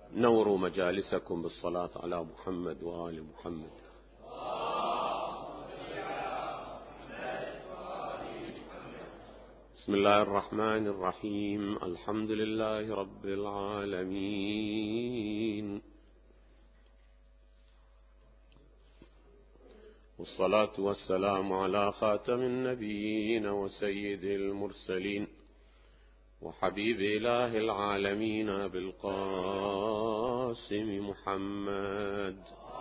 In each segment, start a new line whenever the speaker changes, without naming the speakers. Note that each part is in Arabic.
نوروا مجالسكم بالصلاة على محمد وآل محمد. بسم الله الرحمن الرحيم. الحمد لله رب العالمين، والصلاة والسلام على خاتم النبيين وسيد المرسلين وحبيب إله العالمين بالقاسم محمد،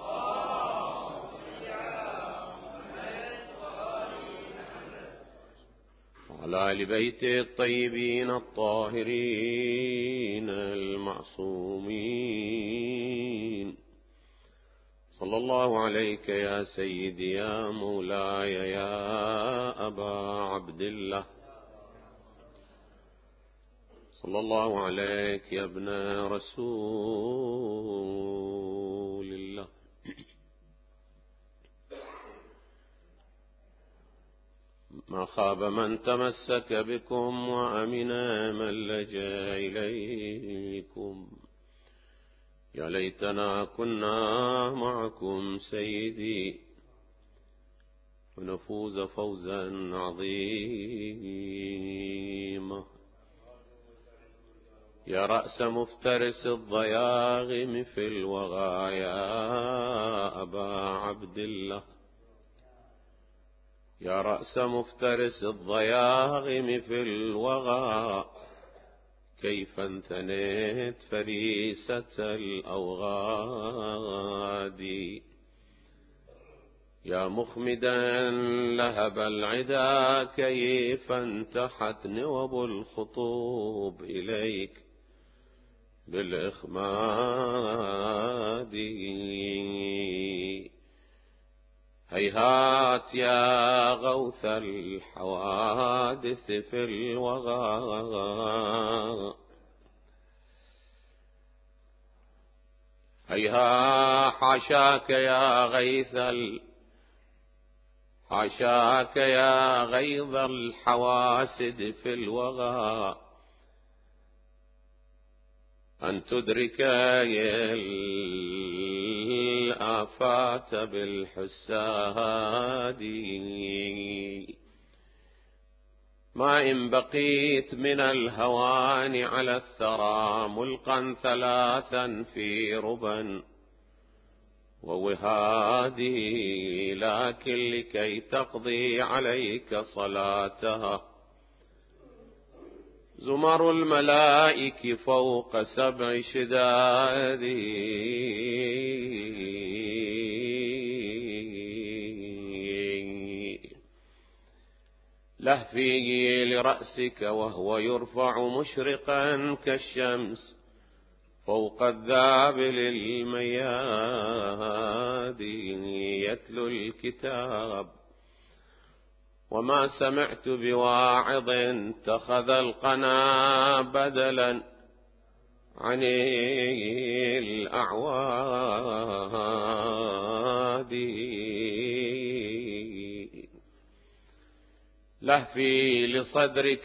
وعلى آل بيته الطيبين الطاهرين المعصومين. صلى الله عليك يا سيدي يا مولاي يا أبا عبد الله، صلى الله عليك يا ابن رسول الله. ما خاب من تمسك بكم وأمن من لجأ إليكم. يا ليتنا كنا معكم سيدي ونفوز فوزا عظيما. يا رأس مفترس الضياغم في الوغى يا أبا عبد الله، يا رأس مفترس الضياغم في الوغى، كيف انثنيت فريسة الأوغاد. يا مخمدا لهب العدا، كيف انتحت نوب الخطوب إليك بالإخماد. هيهات يا غوث الحوادث في الوغى، هيها حاشاك يا حاشاك يا غيظ الحواسد في الوغى، أن تدرك الآفات بالحساد. ما إن بقيت من الهوان على الثرى ملقا ثلاثا في ربا ووهادي، لكن لكي تقضي عليك صلاتها زمر الملائك فوق 7 شداد. لهفي لرأسك وهو يرفع مشرقا كالشمس فوق الذابل المياد، يتلو الكتاب. وما سمعت بواعظ اتخذ القنا بدلا عن الأعواد. لهفي لصدرك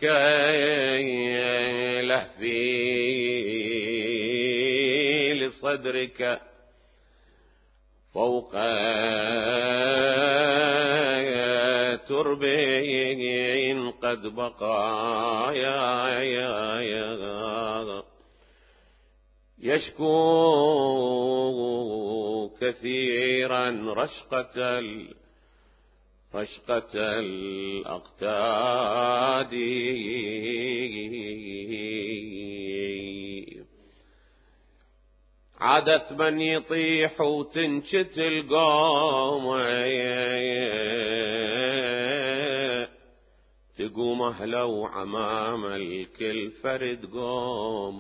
لهفي لصدرك فوق ترب قد بقى يشكو كثيرا رشقة الأقتاد. عادت من يطيح وتنشت القوم، تقوم أهله وعمام الكل فرد قوم،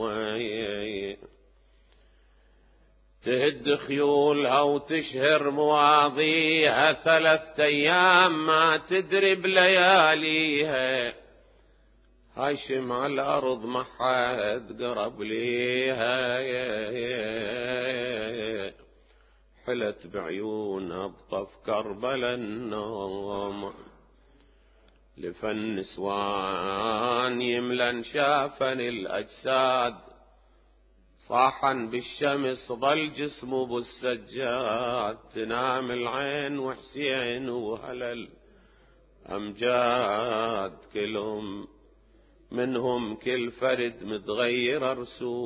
تهد خيولها وتشهر مواضيها 3 أيام ما تدري بلياليها. هاشم على الأرض ما حد قرب ليها، حلت بعيونها بطف كربلا النوم. لفن نسوان يملن شافن الأجساد صاحا بالشمس ظل جسمه بالسجاد، تنام العين وحسين وهلل أمجاد، كلهم منهم كل فرد متغير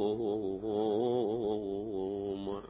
رسوم.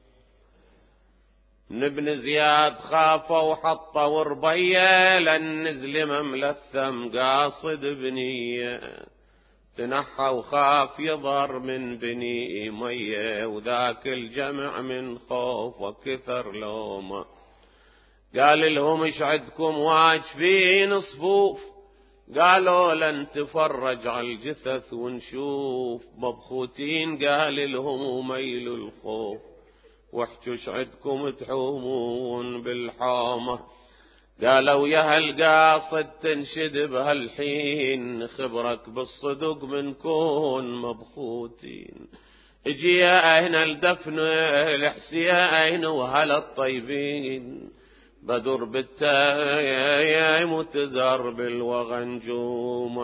من ابن زياد خافوا وحطوا وربيه، لن نزل مملثم قاصد بنيه، تنحى وخاف يظهر من بني ميه، وذاك الجمع من خوف وكثر لومه. قال لهم ايش عندكم واجفين صفوف؟ قالوا لن تفرج على الجثث ونشوف مبخوتين. قال لهم وميل الخوف، واحجوا ايش عندكم تحومون بالحامة؟ قالوا يا هالقاصد تنشد بهالحين، خبرك بالصدق منكون مبخوتين. اجي يا اهنا الدفن الحسين وهلا الطيبين، بدر بالتايم وتزر بالوغنجوم.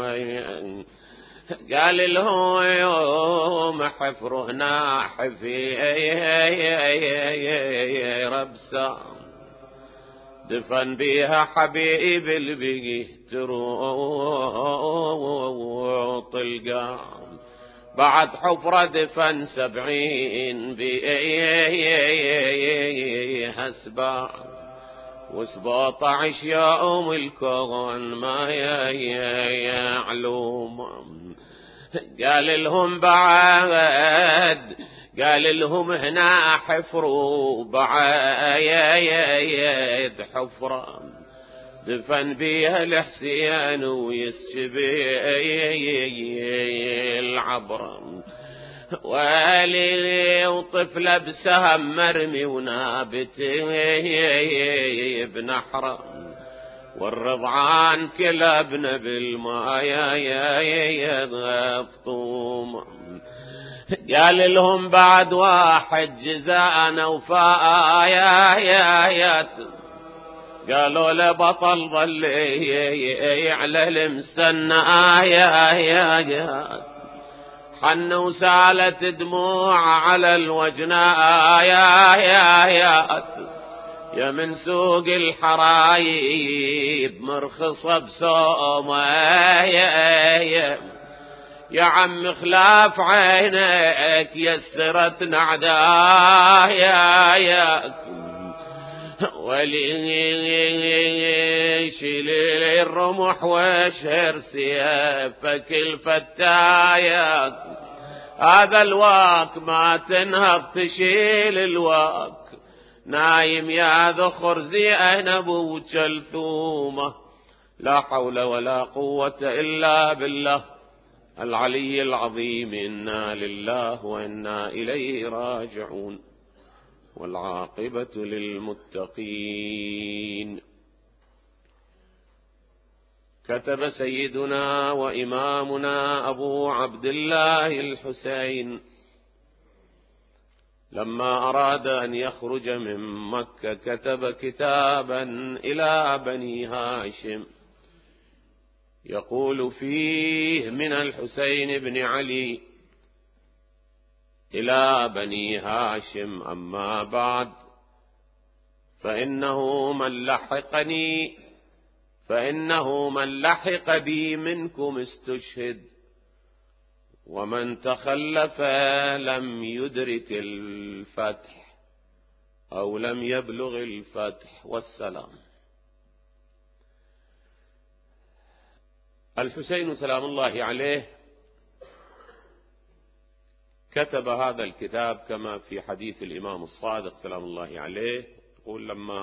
قال لهم يوم حفر هنا حفي ربسا، دفن بيها حبيب البيه تروط القام، بعد حفرة دفن 70 بيها أسباب، و17 يوم الكون ما يعلوم. قال لهم بعد، قال لهم هنا حفروا بعد حفرة، دفن بيها الحسين ويسجبي العبرة، والي وطفله بسهم مرمي ونابت بنحره، والرضعان كلا ابن بالماء يغطوم. قال لهم بعد واحد جزاءنا وفايات، قالوا لبطل ظل على المسنى آيات، حن وسالت دموع على الوجناء آيات، يا من سوق الحرايب مرخصة بسوم يا عم خلاف عينك يسرت نعداياك، ولي شيل الرمح واشهر سيفك الفتايات، هذا الواك ما تنهض تشيل الواك، نايم يا ذخر زي أهنب وجلثومة. لا حول ولا قوة إلا بالله العلي العظيم. إنا لله وإنا إليه راجعون، والعاقبة للمتقين. كتب سيدنا وإمامنا أبو عبد الله الحسين لما أراد أن يخرج من مكة، كتب كتابا إلى بني هاشم يقول فيه: من الحسين بن علي إلى بني هاشم، أما بعد فإنه من لحق بي منكم استشهد، ومن تخلف لم يدرك الفتح أو لم يبلغ الفتح. والسلام. الحسين سلام الله عليه كتب هذا الكتاب كما في حديث الإمام الصادق سلام الله عليه، يقول: لما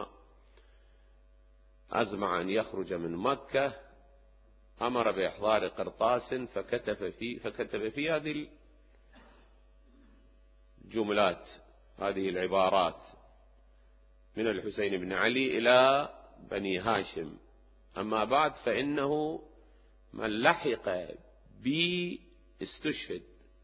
أزمع أن يخرج من مكة أمر بإحضار قرطاس فكتب في هذه الجملات، هذه العبارات: من الحسين بن علي إلى بني هاشم، أما بعد فإنه من لحق بي استشهد،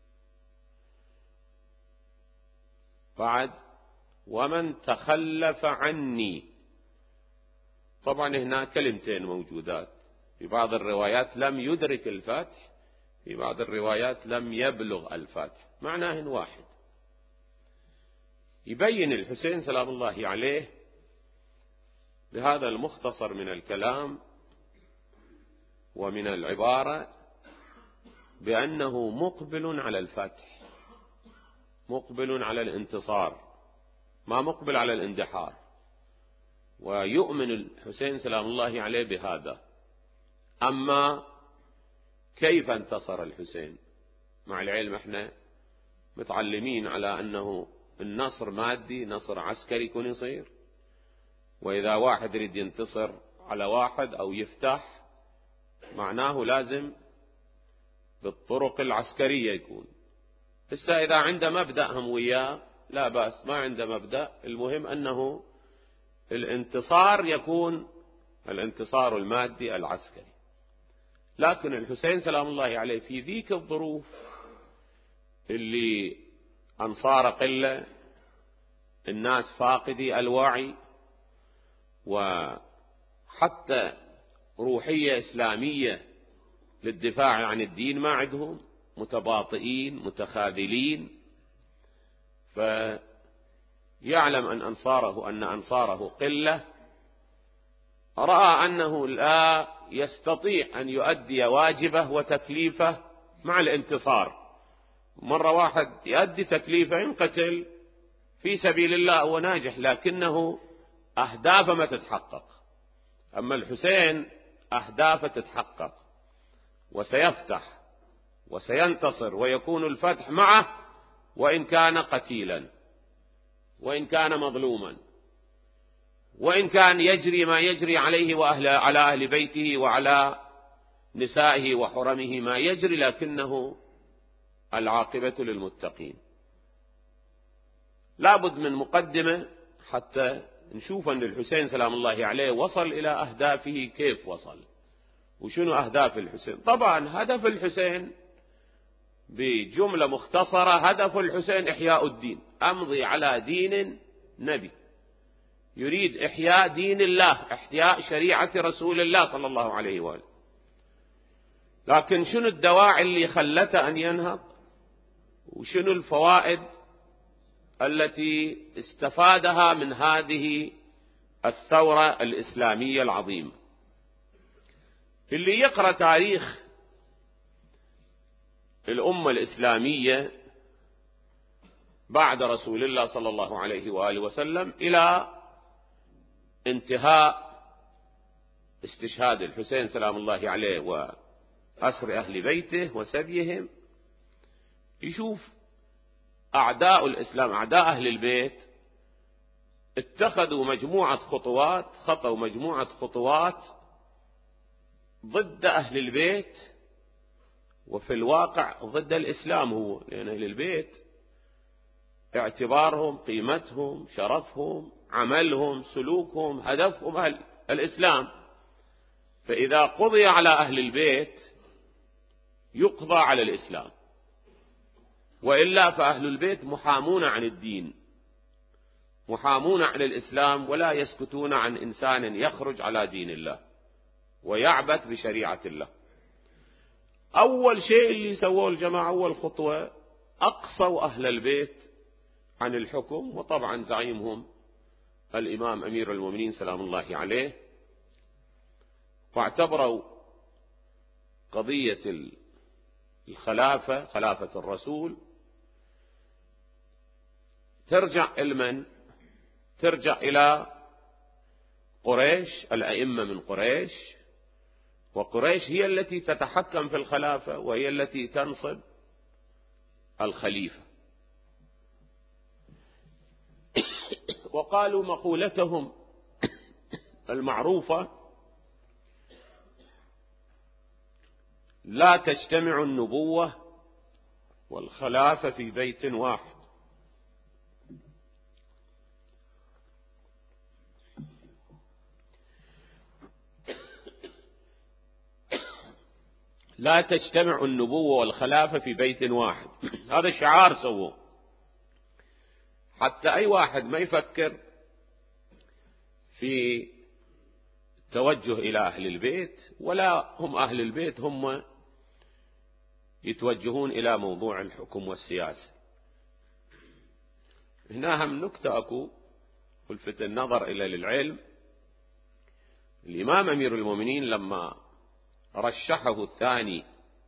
بعد ومن تخلف عني. طبعا هنا كلمتين موجودات، في بعض الروايات لم يدرك الفتح، في بعض الروايات لم يبلغ الفتح، معناه واحد. يبين الحسين سلام الله عليه بهذا المختصر من الكلام ومن العبارة بأنه مقبل على الفتح، مقبل على الانتصار، ما مقبل على الاندحار. ويؤمن الحسين سلام الله عليه بهذا. أما كيف انتصر الحسين؟ مع العلم احنا متعلمين على أنه النصر مادي، نصر عسكري يكون يصير، وإذا واحد يريد ينتصر على واحد أو يفتح معناه لازم بالطرق العسكرية يكون. إذا عنده مبدأ هم وياه لا بأس، ما عنده مبدأ، المهم أنه الانتصار يكون الانتصار المادي العسكري. لكن الحسين سلام الله عليه في ذيك الظروف اللي أنصار قلة، الناس فاقدي الوعي، وحتى روحية إسلامية للدفاع عن الدين ما عندهم، متباطئين متخاذلين، فيعلم أن أنصاره قلة، رأى أنه لا يستطيع أن يؤدي واجبه وتكليفه مع الانتصار. مرة واحد يؤدي تكليفه ينقتل في سبيل الله وناجح، لكنه أهدافه ما تتحقق. أما الحسين أهدافه تتحقق، وسيفتح وسينتصر، ويكون الفتح معه وإن كان قتيلا، وإن كان مظلوما، وإن كان يجري ما يجري عليه على أهل بيته وعلى نسائه وحرمه ما يجري، لكنه العاقبة للمتقين. لابد من مقدمة حتى نشوف أن الحسين سلام الله عليه وصل إلى أهدافه. كيف وصل؟ وشنو أهداف الحسين؟ طبعا هدف الحسين بجملة مختصرة، هدف الحسين إحياء الدين، أمضي على دين نبي، يريد إحياء دين الله، إحياء شريعة رسول الله صلى الله عليه وآله. لكن شنو الدواعي اللي خلته أن ينهض؟ وشنو الفوائد التي استفادها من هذه الثورة الإسلامية العظيمة؟ اللي يقرأ تاريخ الأمة الإسلامية بعد رسول الله صلى الله عليه وآله وسلم إلى انتهاء استشهاد الحسين سلام الله عليه وأسر أهل بيته وسبيهم، يشوف أعداء الإسلام، أعداء أهل البيت، اتخذوا مجموعة خطوات، خطوا مجموعة خطوات ضد أهل البيت، وفي الواقع ضد الإسلام هو، لأن أهل البيت اعتبارهم، قيمتهم، شرفهم، عملهم، سلوكهم، هدفهم الإسلام. فإذا قضي على أهل البيت يقضى على الإسلام، وإلا فأهل البيت محامون عن الدين، محامون عن الإسلام، ولا يسكتون عن إنسان يخرج على دين الله ويعبث بشريعة الله. أول شيء اللي سووه الجماعة، أول خطوة، أقصوا أهل البيت عن الحكم، وطبعا زعيمهم الإمام أمير المؤمنين سلام الله عليه، واعتبروا قضية الخلافة، خلافة الرسول، ترجع إلى ترجع إلى قريش، الأئمة من قريش، وقريش هي التي تتحكم في الخلافة وهي التي تنصب الخليفة. وقالوا مقولتهم المعروفة: لا تجتمع النبوة والخلافة في بيت واحد. لا تجتمع النبوة والخلافة في بيت واحد. هذا شعار سووه حتى أي واحد ما يفكر في التوجه إلى أهل البيت، ولا هم أهل البيت هم يتوجهون إلى موضوع الحكم والسياسة. هنا هم نكتة أكو ولفت النظر إلى للعلم. الإمام أمير المؤمنين لما رشحه الثاني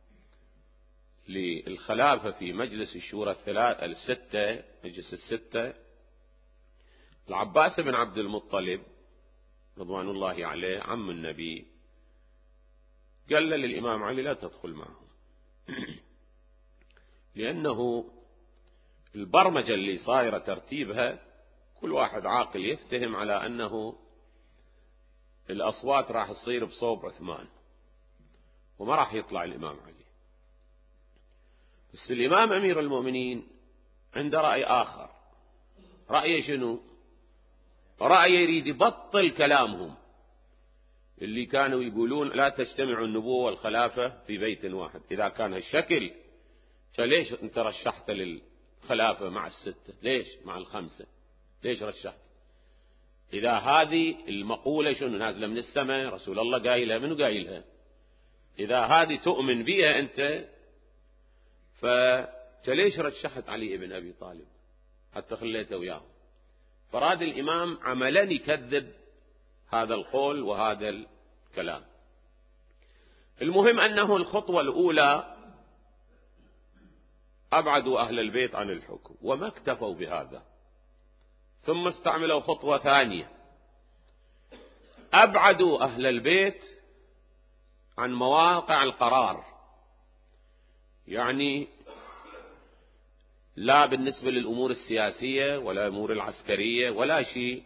للخلافة في مجلس الشورى الستة، مجلس الستة، العباس بن عبد المطلب رضوان الله عليه عم النبي قال للإمام علي لا تدخل معهم لأنه البرمجة اللي صايرة ترتيبها كل واحد عاقل يفتهم على أنه الأصوات راح تصير بصوب عثمان وما راح يطلع الإمام علي. بس الإمام أمير المؤمنين عنده رأي آخر. رأيه شنو؟ رأيه يريد يبطل كلامهم اللي كانوا يقولون لا تجتمع النبوة والخلافة في بيت واحد. إذا كان هالشكل فليش أنت رشحت للخلافة مع الستة؟ ليش مع الخمسة؟ ليش رشحت؟ إذا هذه المقولة شنو نازلة من السماء، رسول الله قايلها، منو قايلها؟ إذا هذه تؤمن بها أنت فليش رشحت علي بن أبي طالب حتى خليته وياهم؟ فراد الإمام عملا يكذب هذا القول وهذا الكلام. المهم أنه الخطوة الأولى أبعدوا أهل البيت عن الحكم وما اكتفوا بهذا، ثم استعملوا خطوة ثانية، أبعدوا أهل البيت عن مواقع القرار. يعني لا بالنسبة للأمور السياسية ولا الأمور العسكرية ولا شيء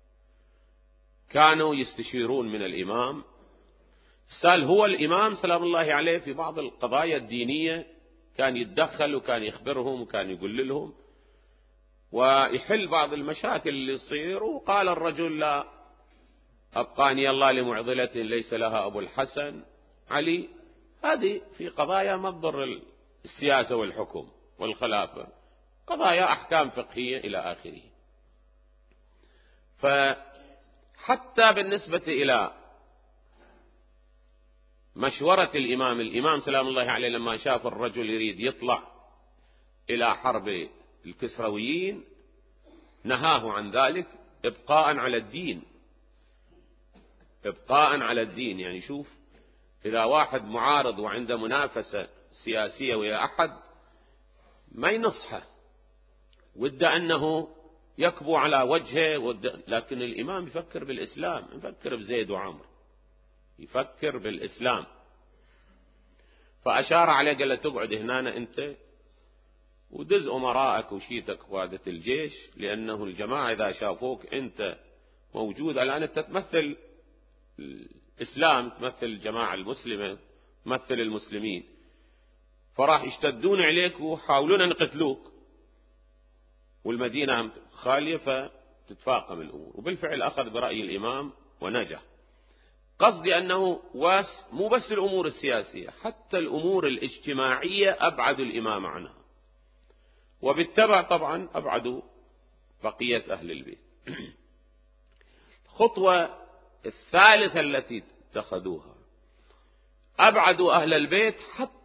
كانوا يستشيرون من الإمام. سأل هو الإمام سلام الله عليه في بعض القضايا الدينية كان يتدخل وكان يخبرهم وكان يقول لهم ويحل بعض المشاكل اللي تصير. وقال الرجل لا أبقاني الله لمعضلة ليس لها أبو الحسن علي. هذه في قضايا ما تضر السياسة والحكم والخلافة، قضايا أحكام فقهية إلى آخره. فحتى بالنسبة إلى مشورة الإمام سلام الله عليه لما شاف الرجل يريد يطلع إلى حرب الكسرويين نهاه عن ذلك إبقاء على الدين. إبقاء على الدين يعني شوف، إذا واحد معارض وعنده منافسة سياسية ويا أحد ما ينصحه، ودى أنه يكبو على وجهه، لكن الإمام يفكر بالإسلام، يفكر بزيد وعمر، يفكر بالإسلام. فأشار عليه قال له تقعد هنا أنت ودز أمراءك وشيتك قادة الجيش، لأنه الجماعة إذا شافوك أنت موجود الآن أنت تمثل الإسلام، تمثل الجماعة المسلمة، تمثل المسلمين، فراح يشتدون عليك وحاولون أن يقتلوك، والمدينة خالية فتتفاقم الأمور. وبالفعل أخذ برأي الإمام ونجح. قصدي أنه مو بس الأمور السياسية، حتى الأمور الاجتماعية أبعدوا الإمام عنها، وبالتبع طبعا أبعدوا بقية أهل البيت. الخطوة الثالثة التي اتخذوها أبعدوا أهل البيت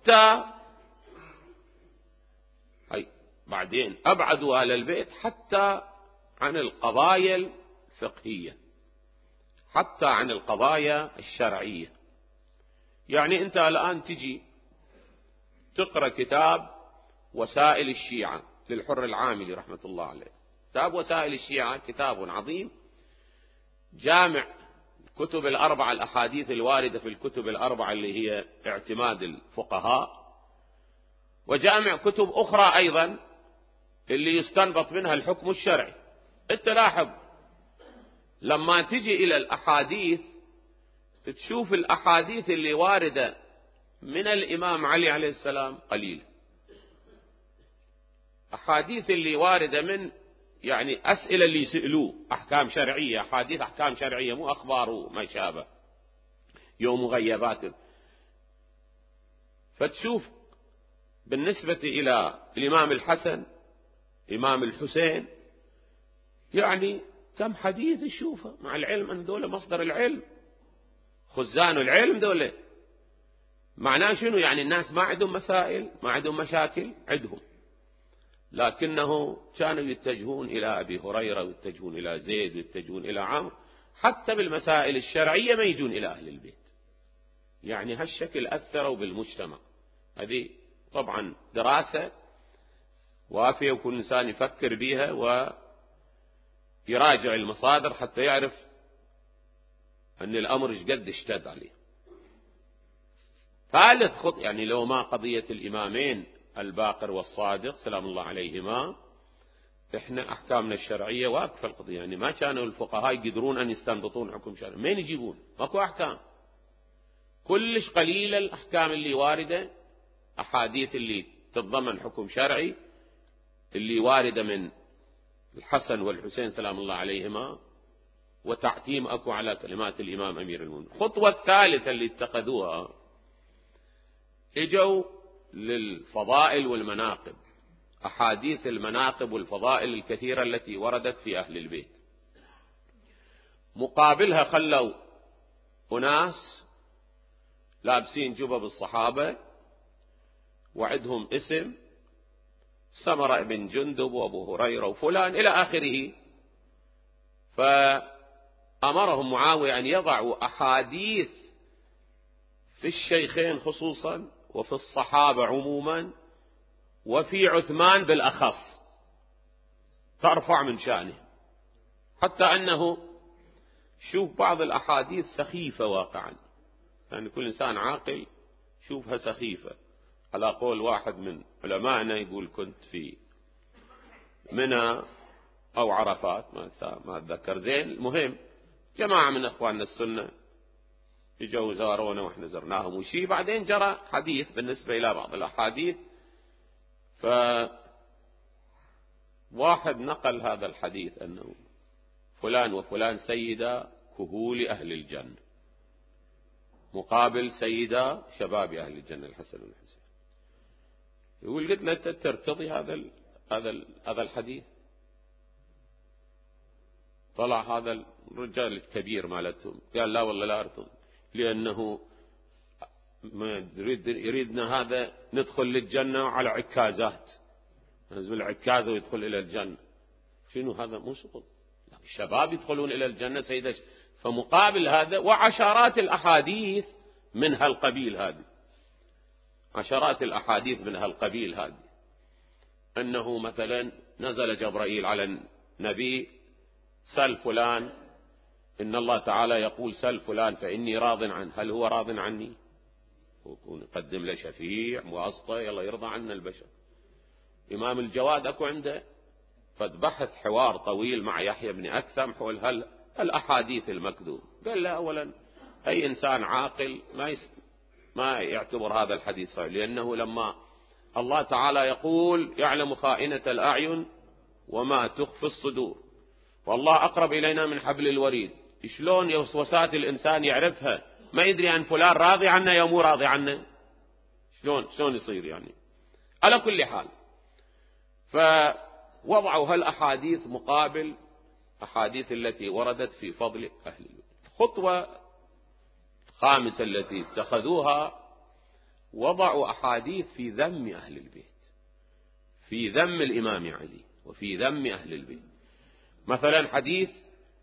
بعدين أبعدوا أهل البيت حتى عن القضايا الفقهية، حتى عن القضايا الشرعية. يعني أنت الآن تجي تقرأ كتاب وسائل الشيعة للحر العاملي رحمة الله عليه. كتاب وسائل الشيعة كتاب عظيم، جامع كتب الأربعة، الأحاديث الواردة في الكتب الأربعة اللي هي اعتماد الفقهاء، وجامع كتب أخرى أيضا اللي يستنبط منها الحكم الشرعي. انت لاحظ لما تجي إلى الأحاديث تشوف الأحاديث اللي واردة من الإمام علي عليه السلام قليل. أحاديث اللي واردة من يعني أسئلة اللي يسألوه أحكام شرعية، أحاديث أحكام شرعية مو أخبار وما شابه يوم مغيبات. فتشوف بالنسبة إلى الإمام الحسن، إمام الحسين، يعني كم حديث تشوفه، مع العلم أن دولة مصدر العلم، خزان العلم دولة. معناه شنو؟ يعني الناس ما عندهم مسائل، ما عندهم مشاكل، عندهم، لكنه كانوا يتجهون إلى أبي هريرة ويتجهون إلى زيد ويتجهون إلى عمرو، حتى بالمسائل الشرعية ما يجون إلى أهل البيت. يعني هالشكل أثروا بالمجتمع. هذه طبعا دراسة وافية وكل إنسان يفكر بها ويراجع المصادر حتى يعرف أن الأمر قد اشتد عليه. ثالث خط، يعني لو ما قضية الإمامين الباقر والصادق سلام الله عليهما، إحنا أحكامنا الشرعية واقفة القضية. يعني ما كانوا الفقهاء يقدرون أن يستنبطون حكم شرعي، مين يجيبون؟ ماكو أحكام، كلش قليلة الأحكام اللي واردة، أحاديث اللي تتضمن حكم شرعي اللي واردة من الحسن والحسين سلام الله عليهما، وتعتيم أكو على كلمات الإمام أمير المؤمنين. الخطوة الثالثة اللي اتخذوها، اجوا للفضائل والمناقب، أحاديث المناقب والفضائل الكثيرة التي وردت في أهل البيت. مقابلها خلوا أناس لابسين جبب الصحابة وعندهم اسم سمرة بن جندب وأبو هريرة وفلان إلى آخره، فأمرهم معاوية أن يضعوا أحاديث في الشيخين خصوصا وفي الصحابة عموما وفي عثمان بالأخص ترفع من شأنه، حتى أنه شوف بعض الأحاديث سخيفة واقعا، يعني كل إنسان عاقل شوفها سخيفة. على قول واحد من علمائنا يقول كنت في منى أو عرفات ما أتذكر زين، المهم جماعة من أخواننا السنة يجوا زارونا وإحنا زرناهم وشي، بعدين جرى حديث بالنسبة إلى بعض الأحاديث، فواحد نقل هذا الحديث أنه فلان وفلان سيدا كهول أهل الجنة مقابل سيدا شباب أهل الجنة الحسن والحسين. يقول قلت له ترتضي هذا الحديث؟ طلع هذا الرجال الكبير مالتهم قال لا والله لا أرتضي، لأنه يريدنا هذا ندخل للجنة على عكازات، نزل العكازة ويدخل إلى الجنة. شنو هذا؟ مو شغل الشباب يدخلون إلى الجنة سيدة. فمقابل هذا وعشرات الأحاديث من هالقبيل هذه، عشرات الأحاديث من هالقبيل هذه، أنه مثلا نزل جبرائيل على النبي سل فلان، إن الله تعالى يقول سل فلان فإني راض عنه، هل هو راض عني؟ ونقدم له شفيع واسطة يلا يرضى عنا البشر. إمام الجواد أكو عنده قد بحث حوار طويل مع يحيى بن أكثم حول الأحاديث المكذوب. قال لا، أولا أي إنسان عاقل ما يعتبر هذا الحديث صحيح، لأنه لما الله تعالى يقول يعلم خائنة الأعين وما تخفي الصدور، والله أقرب إلينا من حبل الوريد، شلون وسوسات الإنسان يعرفها؟ ما يدري أن فلان راضي عنا يا مو راضي عنا، شلون يصير يعني؟ على كل حال، فوضعوا هالأحاديث مقابل أحاديث التي وردت في فضل أهل البيت. الخطوة الخامسة التي اتخذوها، وضعوا أحاديث في ذم أهل البيت، في ذم الإمام علي وفي ذم أهل البيت. مثلا حديث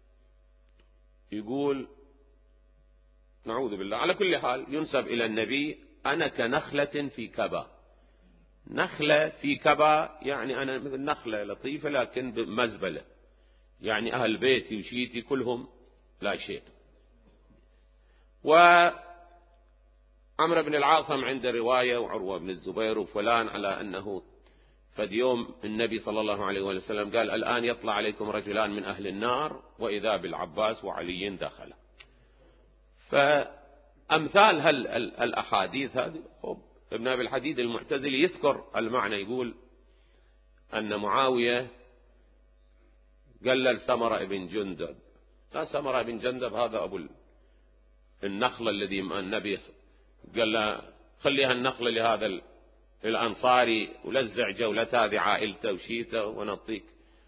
يقول نعوذ بالله، على كل حال ينسب إلى النبي أنا كنخلة في كبا. نخلة في كبا يعني أنا مثل نخلة لطيفة لكن مزبلة، يعني أهل بيتي وشيتي كلهم لا شيء. وعمر بن العاصم عنده رواية وعروة بن الزبير وفلان على أنه فد يوم النبي صلى الله عليه وسلم قال الآن يطلع عليكم رجلان من أهل النار وإذا بالعباس وعلي دخل. فأمثال الأحاديث هذه. ابن أبي الحديد المعتزلي يذكر المعنى، يقول أن معاوية قال سمرة بن جندب، لا سمرة بن جندب هذا أبو النخلة الذي النبي قال له خليها النخلة لهذا الأنصاري ولزع جولة هذه عائلته وشيته ونطيك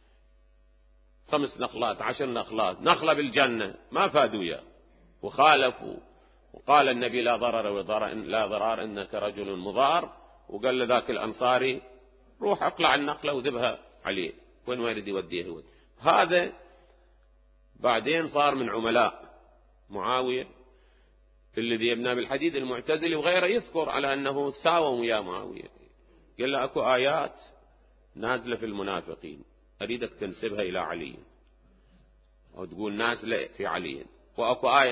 5 نخلات 10 نخلات، نخلة بالجنة، ما فادوا يا وخالفوا. وقال النبي لا ضرر لا ضرار إنك رجل مضار، وقال له ذاك الأنصاري روح اقلع النخلة وذبها عليه، وين يريد يوديه هو. هذا بعدين صار من عملاء معاوية الذي يبنى بالحديد المعتزلي وغيره، يذكر على أنه ساووا ويا معاوية. قال له أكو آيات نازلة في المنافقين أريدك تنسبها إلى علي، أو تقول نازلة في علي، وأكو آية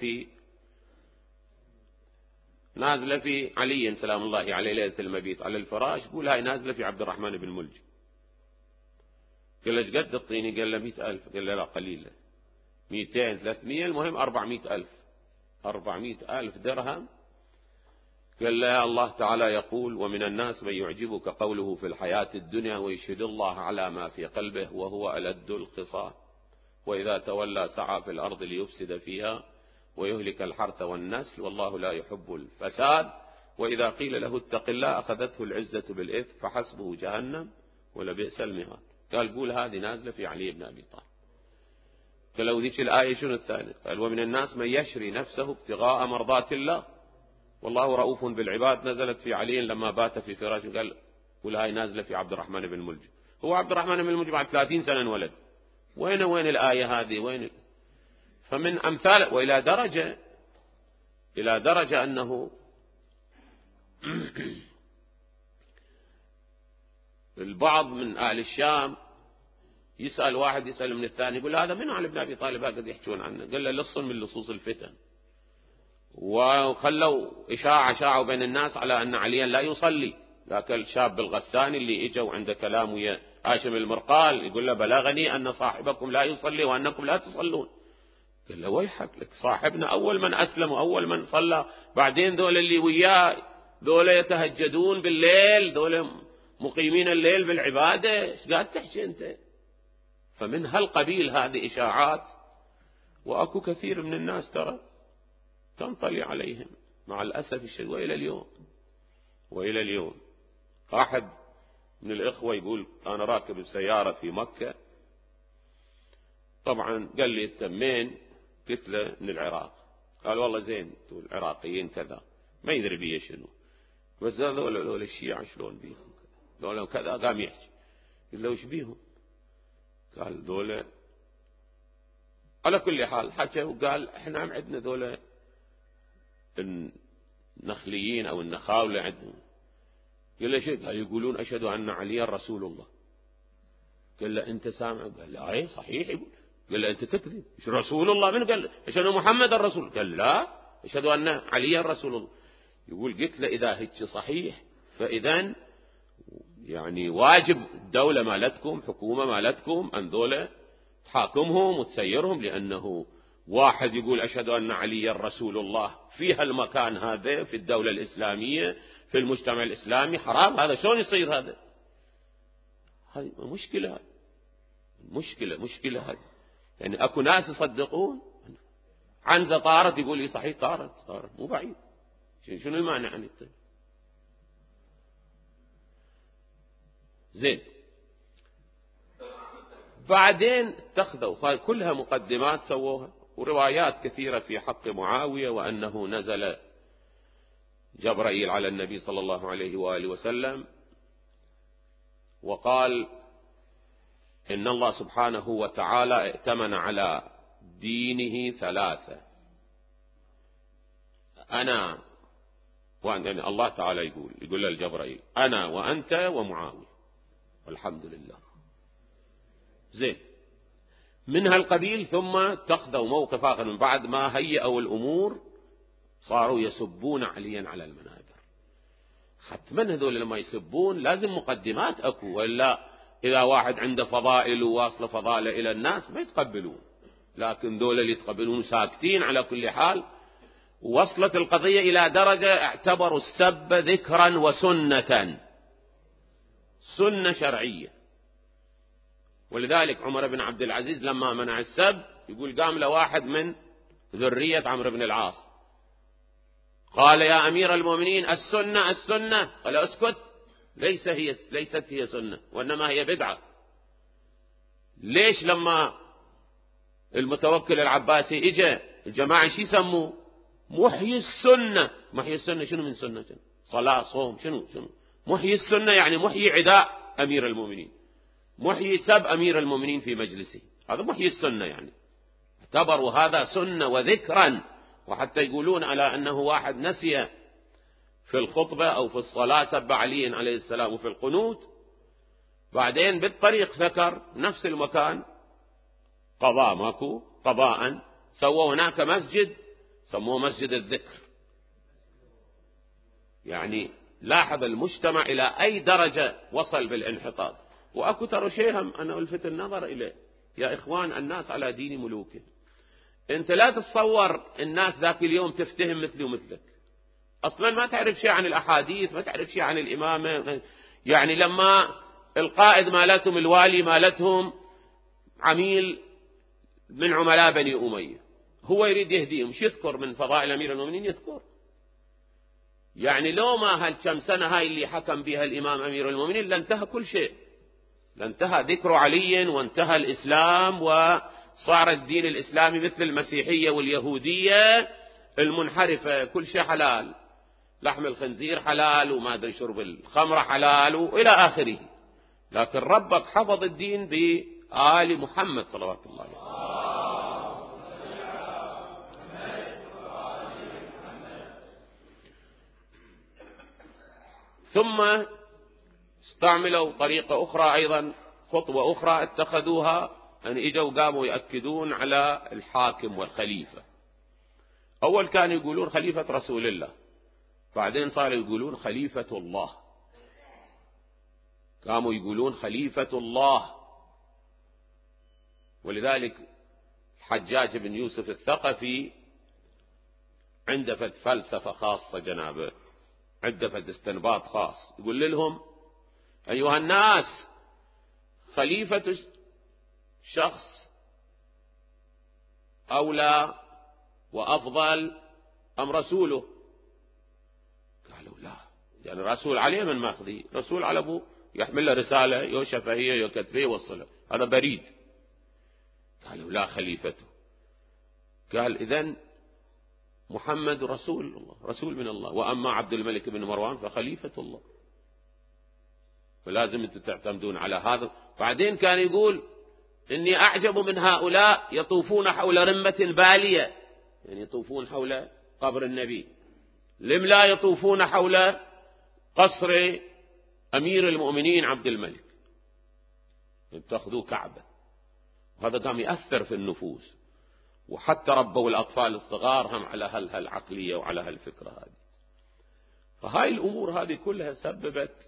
نازلة في علي سلام الله عليه ليلة المبيت على الفراش، قول هاي نازلة في عبد الرحمن بن ملجم. قال له ايش قد الطيني؟ قال له 100,000. قال له لا قليلة، 200 300 المهم 400,000. 400,000 درهم. قال له الله تعالى يقول ومن الناس من يعجبك قوله في الحياة الدنيا ويشهد الله على ما في قلبه وهو ألد الخصام وإذا تولى سعى في الأرض ليفسد فيها ويهلك الحرث والنسل والله لا يحب الفساد وإذا قيل له اتق الله أخذته العزة بالإثم فحسبه جهنم ولبئس المهاد. قال قول هذه نازلة في علي بن أبي طالب. قال له ذيك الآية شنو الثانية؟ قال ومن الناس من يشري نفسه ابتغاء مرضات الله والله رؤوف بالعباد، نزلت في علي لما بات في فراشه. قال قول هاي نازلة في عبد الرحمن بن ملجم. هو عبد الرحمن بن ملجم بعد 30 سنة انولد، وين الآية هذه وين؟ فمن أمثال، وإلى درجة أنه البعض من أهل الشام يسأل واحد، يسأل من الثاني، يقول هذا من علي بن أبي طالب هكذا يحكون عنه. قال له لص من لصوص الفتن، وخلوا شاعوا بين الناس على أن عليا لا يصلي. ذاك الشاب الغساني اللي اجوا عند كلام ويا هاشم المرقال يقول له بلغني أن صاحبكم لا يصلي وأنكم لا تصلون. قال له ويحك لك، صاحبنا أول من أسلم وأول من صلى، بعدين ذول اللي وياه ذول يتهجدون بالليل، ذول مقيمين الليل بالعبادة، ايش قاعد تحكي أنت؟ فمن هالقبيل هذه إشاعات، وأكو كثير من الناس ترى تنطلي عليهم مع الأسف الشديد. وإلى اليوم أحد من الإخوة يقول أنا راكب بسيارة في مكة، طبعا قال لي التمين، قلت له من العراق. قال والله زين، العراقيين كذا، ما يدري بيه شنو، بس هذول الشيعة شلون بيهم ذولا كذا. قام يحكي، قلت له وش بيهم؟ قال ذولا على كل حال حكى، وقال احنا عندنا ذولا النخليين او النخاولة عندهم. قال له شو؟ قال يقولون اشهد ان عليا رسول الله. قال له انت سامع؟ قال له اي صحيح يقول. قال له انت تكذب، ايش رسول الله؟ من قال اشهد محمد الرسول؟ قال لا اشهد ان عليا رسول الله. يقول قلت له اذا هيك صحيح فاذا يعني واجب الدولة مالتكم، حكومة مالتكم، أن ذولا تحاكمهم وتسيرهم، لأنه واحد يقول أشهد أن علي رسول الله في هالمكان هذا في الدولة الإسلامية في المجتمع الإسلامي حرام. هذا شلون يصير؟ هذا مشكلة، مشكلة هذه. يعني أكو ناس يصدقون عنزة طارت، يقول لي صحيح طارت مو بعيد، شنو المانع عن التاني؟ زين. بعدين اتخذوا كلها مقدمات سووها وروايات كثيرة في حق معاوية، وأنه نزل جبرائيل على النبي صلى الله عليه وآله وسلم وقال إن الله سبحانه وتعالى ائتمن على دينه 3. أنا يعني الله تعالى يقول للجبرائيل أنا وأنت ومعاوية والحمد لله. زين، من هالقبيل. ثم اتخذوا موقف آخر من بعد ما هيئوا الأمور، صاروا يسبون عليا على المنابر. حتما هذول لما يسبون لازم مقدمات أكو، وإلا إذا واحد عنده فضائل وواصل فضائله إلى الناس ما يتقبلون. لكن ذول اللي يتقبلون ساكتين على كل حال. وصلت القضية إلى درجة اعتبروا السب ذكرا وسنة، سنة شرعية. ولذلك عمر بن عبد العزيز لما منع السب يقول قام له واحد من ذرية عمرو بن العاص قال يا أمير المؤمنين السنة. قال اسكت، ليست هي سنة وإنما هي بدعة. ليش لما المتوكل العباسي اجى الجماعة شي سموه؟ محيي السنة. محيي السنة شنو من سنة؟ صلاة، صوم، شنو؟ محيي السنة يعني محيي عداء أمير المؤمنين، محيي سب أمير المؤمنين في مجلسه، هذا محيي السنة يعني. اعتبروا هذا سنة وذكرا، وحتى يقولون على أنه واحد نسي في الخطبة أو في الصلاة سب علي عليه السلام وفي القنوت، بعدين بالطريق ذكر نفس المكان قضاء، ماكو قضاء، سووا هناك مسجد سموه مسجد الذكر. يعني لاحظ المجتمع إلى أي درجة وصل بالانحطاط. وأكو ترى شيء هم أنا ألفت النظر إليه، يا إخوان الناس على دين ملوكه. أنت لا تتصور الناس ذاك اليوم تفتهم مثلي ومثلك، أصلا ما تعرف شيء عن الأحاديث، ما تعرف شيء عن الإمامة. يعني لما القائد مالتهم الوالي مالتهم عميل من عملاء بني أمية، هو يريد يهديهم، شو يذكر من فضائل أمير المؤمنين؟ يذكر يعني لو ما هالكم سنة هاي اللي حكم بها الإمام أمير المؤمنين لانتهى كل شيء، لانتهى ذكر علي وانتهى الإسلام، وصار الدين الإسلامي مثل المسيحية واليهودية المنحرفة، كل شيء حلال، لحم الخنزير حلال وما أدري شرب الخمر حلال وإلى آخره. لكن ربك حفظ الدين بآل محمد صلوات الله عليه. ثم استعملوا طريقة أخرى أيضا، خطوة أخرى اتخذوها، أن إجوا قاموا يأكدون على الحاكم والخليفة. أول كانوا يقولون خليفة رسول الله، بعدين صاروا يقولون خليفة الله، قاموا يقولون خليفة الله. ولذلك الحجاج بن يوسف الثقفي عنده فلسفة خاصة جنابه، عنده استنباط خاص، يقول لهم أيها الناس، خليفة شخص أولى وأفضل أم رسوله؟ قالوا لا، يعني رسول عليه من ماخذي، رسول على أبوه يحمل له رسالة يو شفهية يو كتبية يوصلها، هذا بريد. قالوا لا، خليفته. قال إذن محمد رسول الله، رسول من الله، وأما عبد الملك بن مروان فخليفة الله، ولازم أنتم تعتمدون على هذا. بعدين كان يقول إني أعجب من هؤلاء يطوفون حول رمة بالية، يعني يطوفون حول قبر النبي، لم لا يطوفون حول قصر أمير المؤمنين عبد الملك، اتخذوا كعبة. وهذا قام يأثر في النفوس، وحتى ربوا الأطفال الصغار هم على هالعقلية وعلى هالفكرة هذه. فهاي الأمور هذه كلها سببت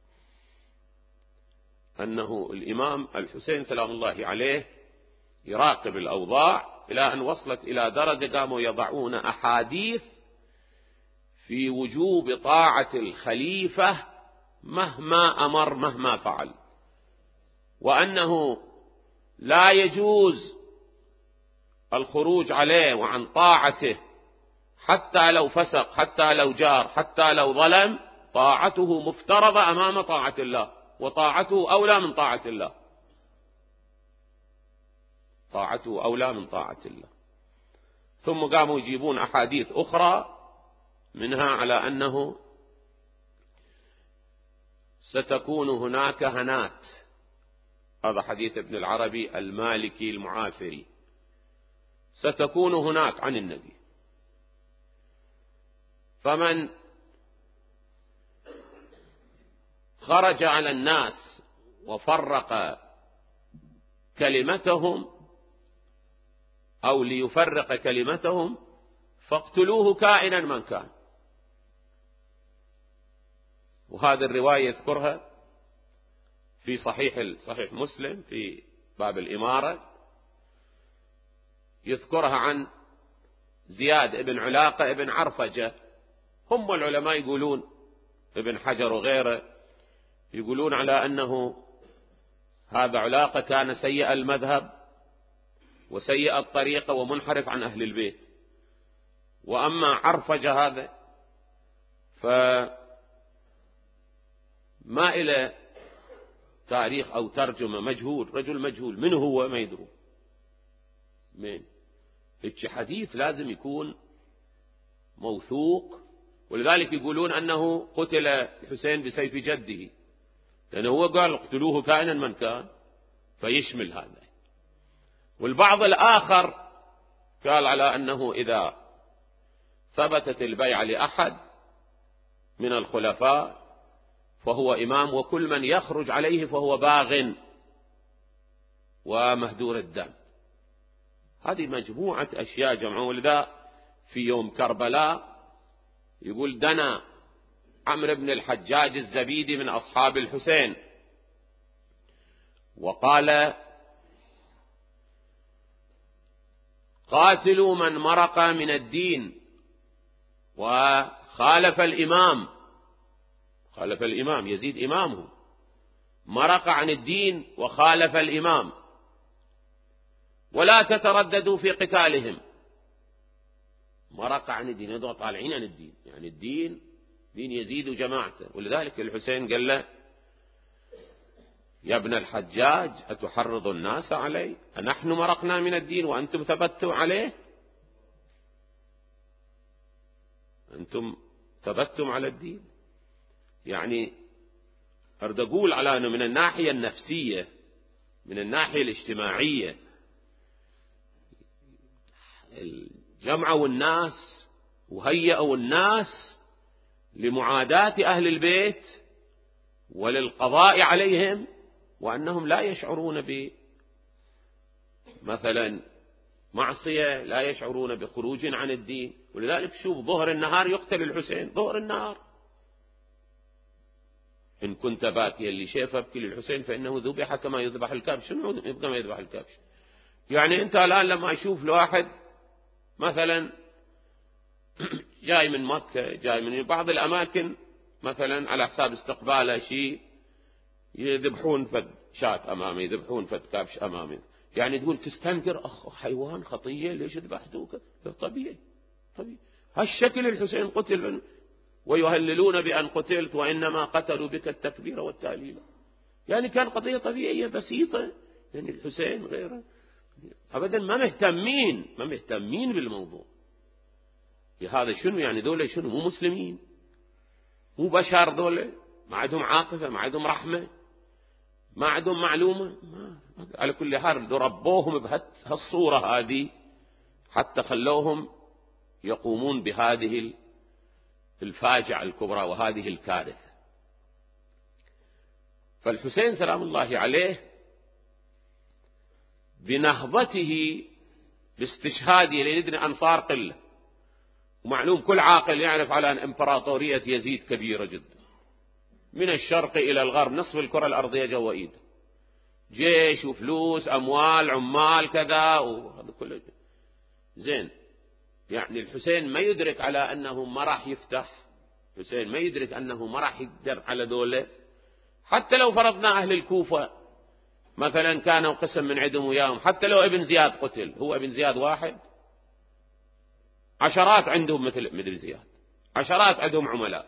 أنه الإمام الحسين سلام الله عليه يراقب الأوضاع، إلى أن وصلت إلى درجة قاموا يضعون أحاديث في وجوب طاعة الخليفة مهما أمر مهما فعل، وأنه لا يجوز الخروج عليه وعن طاعته حتى لو فسق، حتى لو جار، حتى لو ظلم، طاعته مفترضة أمام طاعة الله، وطاعته أولى من طاعة الله، طاعته أولى من طاعة الله. ثم قاموا يجيبون أحاديث أخرى، منها على أنه ستكون هناك هنات، هذا حديث ابن العربي المالكي المعافري، ستكون هناك عن النبي، فمن خرج على الناس وفرق كلمتهم أو ليفرق كلمتهم فاقتلوه كائنا من كان. وهذه الرواية يذكرها في صحيح مسلم في باب الإمارة، يذكرها عن زياد ابن علاقة ابن عرفجة. هم العلماء يقولون، ابن حجر وغيره يقولون على أنه هذا علاقة كان سيء المذهب وسيء الطريقة ومنحرف عن أهل البيت. وأما عرفجة هذا فما إلى تاريخ أو ترجمة، مجهول، رجل مجهول، من هو ما يدرون من. حديث لازم يكون موثوق ولذلك يقولون أنه قتل الحسين بسيف جده، لأنه هو قال اقتلوه كائنا من كان، فيشمل هذا. والبعض الآخر قال على أنه إذا ثبتت البيعة لأحد من الخلفاء فهو إمام، وكل من يخرج عليه فهو باغ ومهدور الدم. هذه مجموعة أشياء جمعوا. ولذا في يوم كربلاء يقول دنا عمرو بن الحجاج الزبيدي من أصحاب الحسين وقال قاتلوا من مرق من الدين وخالف الإمام، خالف الإمام يزيد إمامه، مرق عن الدين وخالف الإمام، ولا تترددوا في قتالهم. مرق عن الدين يدعو طالعين عن الدين، يعني الدين دين يزيد جماعته. ولذلك الحسين قال له يا ابن الحجاج أتحرض الناس علي؟ أنحن مرقنا من الدين وأنتم ثبتوا عليه؟ أنتم ثبتتم على الدين. يعني أريد أقول على أنه من الناحية النفسية، من الناحية الاجتماعية، جمعوا الناس وهيئوا الناس لمعاداة أهل البيت وللقضاء عليهم، وأنهم لا يشعرون بمثلا معصية، لا يشعرون بخروج عن الدين. ولذلك شوف ظهر النهار يقتل الحسين، ظهر النهار. إن كنت باكيا لشيء ابكي للحسين فإنه ذبح كما يذبح الكبش. شنو كما يذبح الكبش؟ يعني أنت الآن لما أشوف لواحد مثلا جاي من مكة، جاي من بعض الأماكن مثلا على حساب استقباله شيء، يذبحون فد شاة أمامي، يذبحون فد كبش أمامي، يعني تقول تستنكر حيوان خطية ليش ذبحتوك؟ طبيعي طبيعي. هالشكل الحسين قتل ويهللون بأن قتلت وإنما قتلوا بك التكبير والتهليل. يعني كان قضية طبيعية بسيطة، يعني الحسين غيره أبدا ما مهتمين بالموضوع. هذا شنو يعني؟ دولة شنو؟ مو مسلمين، مو بشر، دولة ما عندهم عاطفة، ما عندهم رحمة، ما عندهم معلومة. على كل حال ربوهم بهالصورة هذه حتى خلوهم يقومون بهذه الفاجعة الكبرى وهذه الكارثة. فالحسين سلام الله عليه بنهضته باستشهاده لابن أنصار قلة، ومعلوم كل عاقل يعرف على أن إمبراطورية يزيد كبيرة جدا، من الشرق إلى الغرب نصف الكرة الأرضية جوا إيده، جيش وفلوس أموال عمال كذا وهذا كله زين. يعني الحسين ما يدرك على أنه ما راح يفتح، الحسين ما يدرك أنه ما راح يقدر على دولة. حتى لو فرضنا أهل الكوفة مثلا كانوا قسم من عندهم وياهم، حتى لو ابن زياد قتل، هو ابن زياد واحد، عشرات عندهم مثل زياد، عشرات عندهم عملاء.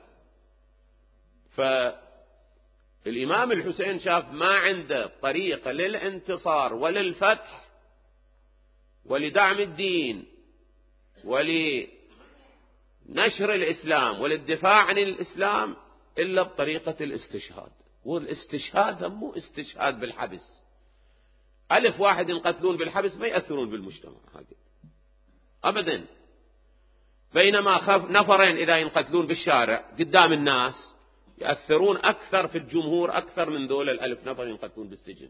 فالإمام الحسين شاف ما عنده طريقة للانتصار وللفتح ولدعم الدين ولنشر الإسلام وللدفاع عن الإسلام إلا بطريقة الاستشهاد. والاستشهاد مو استشهاد بالحبس، ألف واحد ينقتلون بالحبس ما يأثرون بالمجتمع هذا أبدا، بينما نفرين إذا ينقتلون بالشارع قدام الناس يأثرون أكثر في الجمهور أكثر من دول الألف نفر ينقتلون بالسجن.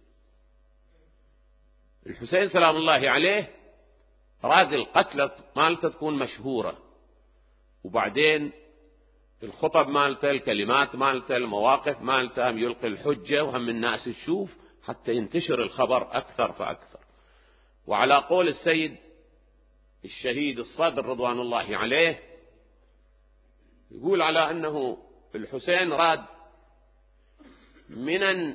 الحسين سلام الله عليه راد القتلة مالته تكون مشهورة، وبعدين الخطب مالته، الكلمات مالته، المواقف مالته، هم يلقي الحجة وهم الناس تشوف حتى ينتشر الخبر أكثر فأكثر. وعلى قول السيد الشهيد الصدر رضوان الله عليه يقول على أنه الحسين راد من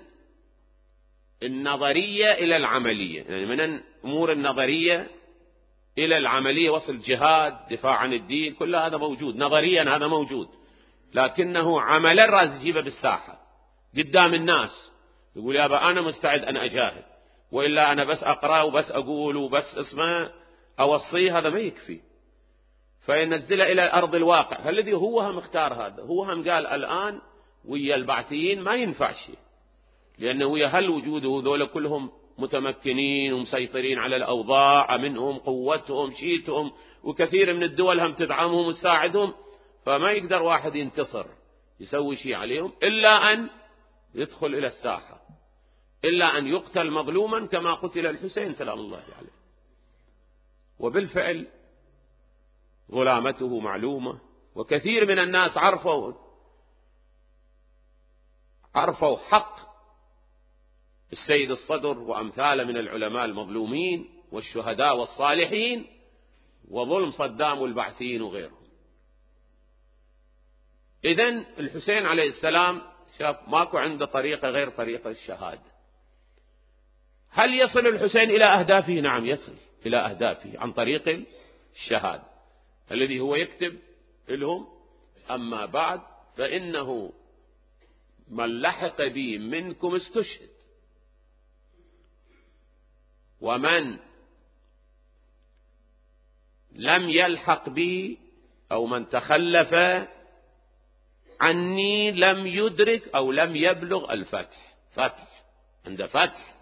النظرية إلى العملية، يعني من الأمور النظرية إلى العملية، وصل جهاد دفاع عن الدين كل هذا موجود، نظريا هذا موجود، لكنه عملا راز يجيبه بالساحة قدام الناس، يقول يا أبا أنا مستعد أنا أجاهد، وإلا أنا بس أقرأ وبس أقول وبس اسمه أوصيه، هذا ما يكفي. فينزله إلى أرض الواقع. فالذي هو هم اختار هذا، هو هم قال الآن ويا البعثيين ما ينفع شيء، لأنه ويا هل وجوده ذولا كلهم متمكنين ومسيطرين على الأوضاع، منهم قوتهم شيتهم، وكثير من الدول هم تدعمهم وتساعدهم، فما يقدر واحد ينتصر يسوي شيء عليهم إلا أن يدخل إلى الساحة، إلا أن يقتل مظلوما كما قتل الحسين سلام الله عليه. وبالفعل ظلامته معلومة، وكثير من الناس عرفوا حق السيد الصدر وأمثاله من العلماء المظلومين والشهداء والصالحين، وظلم صدام والبعثيين وغيرهم. إذن الحسين عليه السلام شاف ماكو عنده طريقة غير طريقة الشهادة. هل يصل الحسين إلى أهدافه؟ نعم يصل إلى أهدافه عن طريق الشهادة، الذي هو يكتب لهم: أما بعد فإنه من لحق بي منكم استشهد، ومن لم يلحق بي أو من تخلف عني لم يدرك أو لم يبلغ الفتح. فتح عند فتح.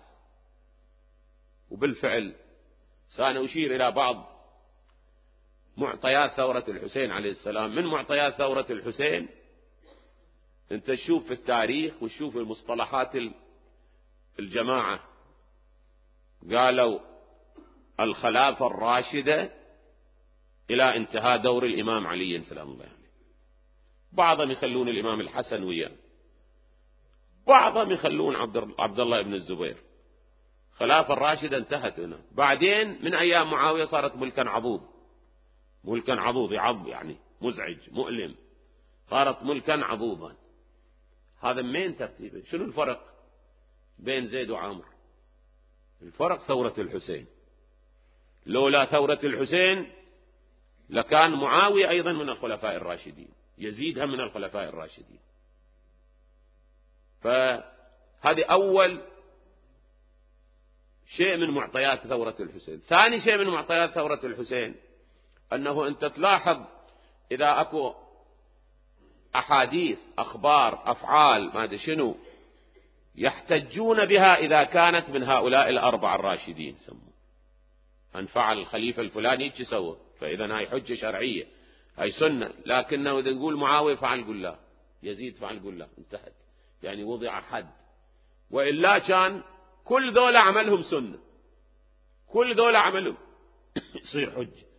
وبالفعل سنشير إلى بعض معطيات ثورة الحسين عليه السلام. من معطيات ثورة الحسين، انت تشوف في التاريخ وتشوف المصطلحات الجماعة قالوا الخلافة الراشدة إلى انتهاء دور الإمام علي سلام الله عليه. بعضهم يخلون الإمام الحسن وياه، بعضهم يخلون عبد الله بن الزبير. خلافة الراشدة انتهت هنا. بعدين من أيام معاوية صارت ملكا عضوض. ملكا عضوض يعض يعني مزعج مؤلم، صارت ملكا عضوضا. هذا مين ترتيبه؟ شنو الفرق بين زيد وعامر؟ الفرق ثورة الحسين. لولا ثورة الحسين لكان معاوية أيضا من الخلفاء الراشدين، يزيد هم من الخلفاء الراشدين. فهذه أول شيء من معطيات ثورة الحسين. ثاني شيء من معطيات ثورة الحسين أنه أنت تلاحظ إذا أكو أحاديث أخبار أفعال ما أدري شنو يحتجون بها إذا كانت من هؤلاء الأربعة الراشدين، سموا أن فعل الخليفة الفلاني يجي سوى، فإذا هاي حجة شرعية، هاي سنة. لكنه إذا نقول معاوية فعل قل لا، يزيد فعل قل لا، انتهت، يعني وضع حد. وإلا كان كل ذولا عملهم سنة، كل ذولا عملهم يصير حجة.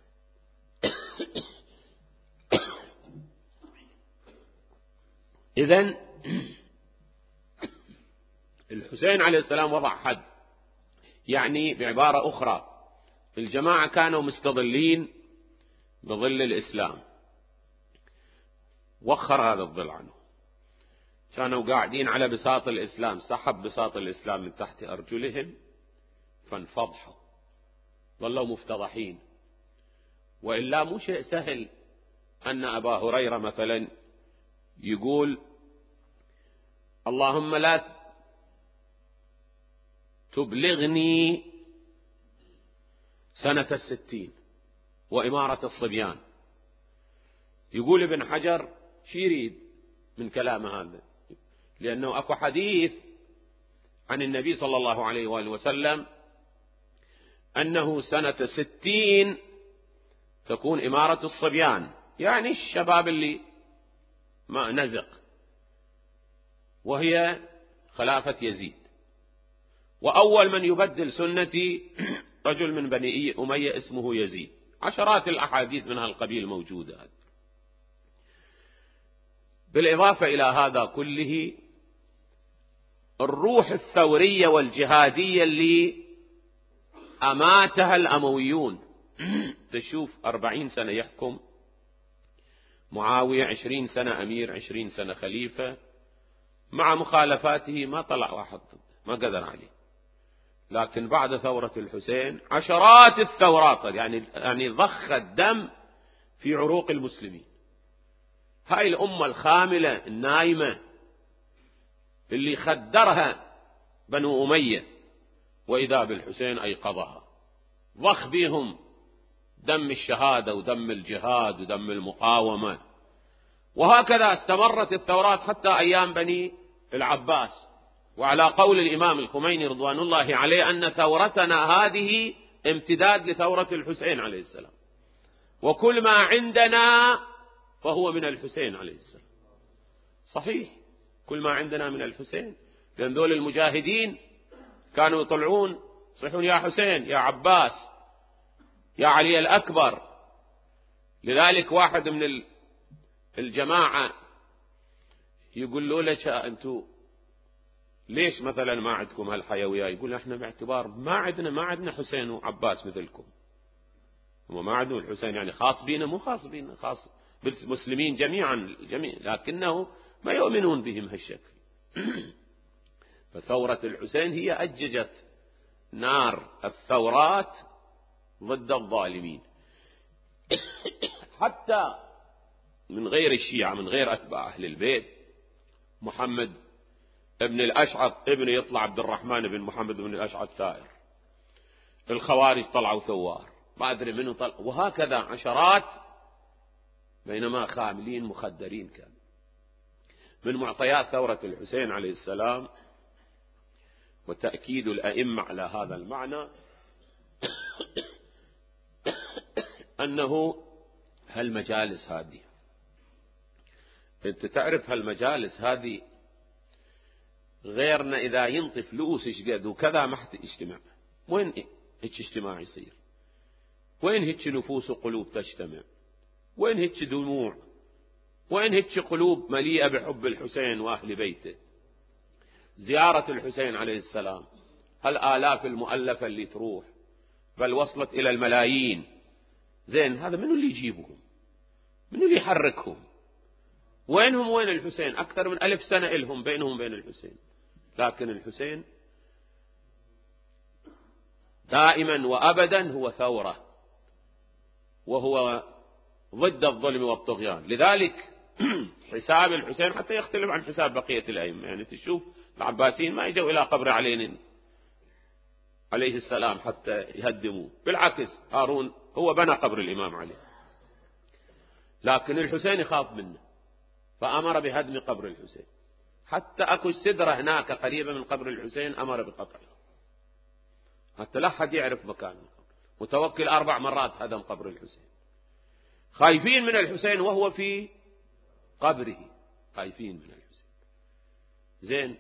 إذن الحسين عليه السلام وضع حد. يعني بعبارة أخرى الجماعة كانوا مستظلين بظل الإسلام، وخر هذا الظل عنه، كانوا قاعدين على بساط الإسلام، سحب بساط الإسلام من تحت أرجلهم فانفضحوا، ظلوا مفتضحين. وإلا مو شيء سهل أن أبا هريرة مثلا يقول اللهم لا تبلغني سنة 60 وإمارة الصبيان. يقول ابن حجر شي يريد من كلام هذا؟ لأنه أكو حديث عن النبي صلى الله عليه وآله وسلم أنه سنة 60 تكون إمارة الصبيان، يعني الشباب اللي ما نزق، وهي خلافة يزيد. وأول من يبدل سنتي رجل من بني أمية اسمه يزيد. عشرات الأحاديث من هالقبيل موجودة. بالإضافة إلى هذا كله الروح الثورية والجهادية اللي أماتها الأمويون. تشوف 40 سنة يحكم معاوية، 20 سنة أمير، 20 سنة خليفة، مع مخالفاته ما طلع واحد ضده، ما قدر عليه. لكن بعد ثورة الحسين عشرات الثورات، يعني ضخ الدم في عروق المسلمين. هاي الأمة الخاملة النايمة اللي خدرها بنو أمية، وإذا بالحسين أيقظها، ضخ بهم دم الشهادة ودم الجهاد ودم المقاومة. وهكذا استمرت الثورات حتى أيام بني العباس. وعلى قول الإمام الخميني رضوان الله عليه أن ثورتنا هذه امتداد لثورة الحسين عليه السلام، وكل ما عندنا فهو من الحسين عليه السلام. صحيح، كل ما عندنا من الحسين، لأن ذول المجاهدين كانوا يطلعون يصيحون يا حسين يا عباس يا علي الأكبر. لذلك واحد من الجماعة يقول له لك أنتوا ليش مثلا ما عندكم هالحيوية؟ يقول احنا باعتبار ما عندنا حسين وعباس مثلكم. هم ما عندهم الحسين يعني خاص بينا، مو خاص بينا، خاص بالمسلمين جميعا لكنه ما يؤمنون بهم هالشكل. فثورة الحسين هي أججت نار الثورات ضد الظالمين. حتى من غير الشيعة، من غير أتباع أهل البيت، محمد ابن الأشعث ابن يطلع عبد الرحمن بن محمد بن الأشعث ثائر، الخوارج طلعوا ثوار، ما أدري منه طلع، وهكذا عشرات، بينما خاملين مخدرين كانوا. من معطيات ثورة الحسين عليه السلام وتأكيد الأئمة على هذا المعنى أنه هالمجالس هذه، أنت تعرف هالمجالس هذه غيرنا إذا ينطي فلوس إيش قد وكذا ما حتجتمع. وين هيك اجتماع يصير؟ وين هيك نفوس وقلوب تجتمع؟ وين هيك دموع؟ وين هيك قلوب مليئة بحب الحسين وأهل بيته؟ زيارة الحسين عليه السلام، هالآلاف المؤلفة اللي تروح، بل وصلت إلى الملايين. زين، هذا منو اللي يجيبهم؟ منو اللي يحركهم؟ وينهم وين الحسين؟ أكثر من 1000 سنة إلهم بينهم بين الحسين. لكن الحسين دائما وأبدا هو ثورة، وهو ضد الظلم والطغيان. لذلك حساب الحسين حتى يختلف عن حساب بقية الأئمة. يعني تشوف العباسيين ما يجوا إلى قبر علي عليه السلام حتى يهدموه، بالعكس هارون هو بنى قبر الإمام علي، لكن الحسين يخاف منه فأمر بهدم قبر الحسين. حتى أكو سدرة هناك قريبة من قبر الحسين أمر بقطعها حتى لا حد يعرف مكانه. متوكل 4 مرات هدم قبر الحسين، خايفين من الحسين وهو في قبره، خايفين من الحسين. زين،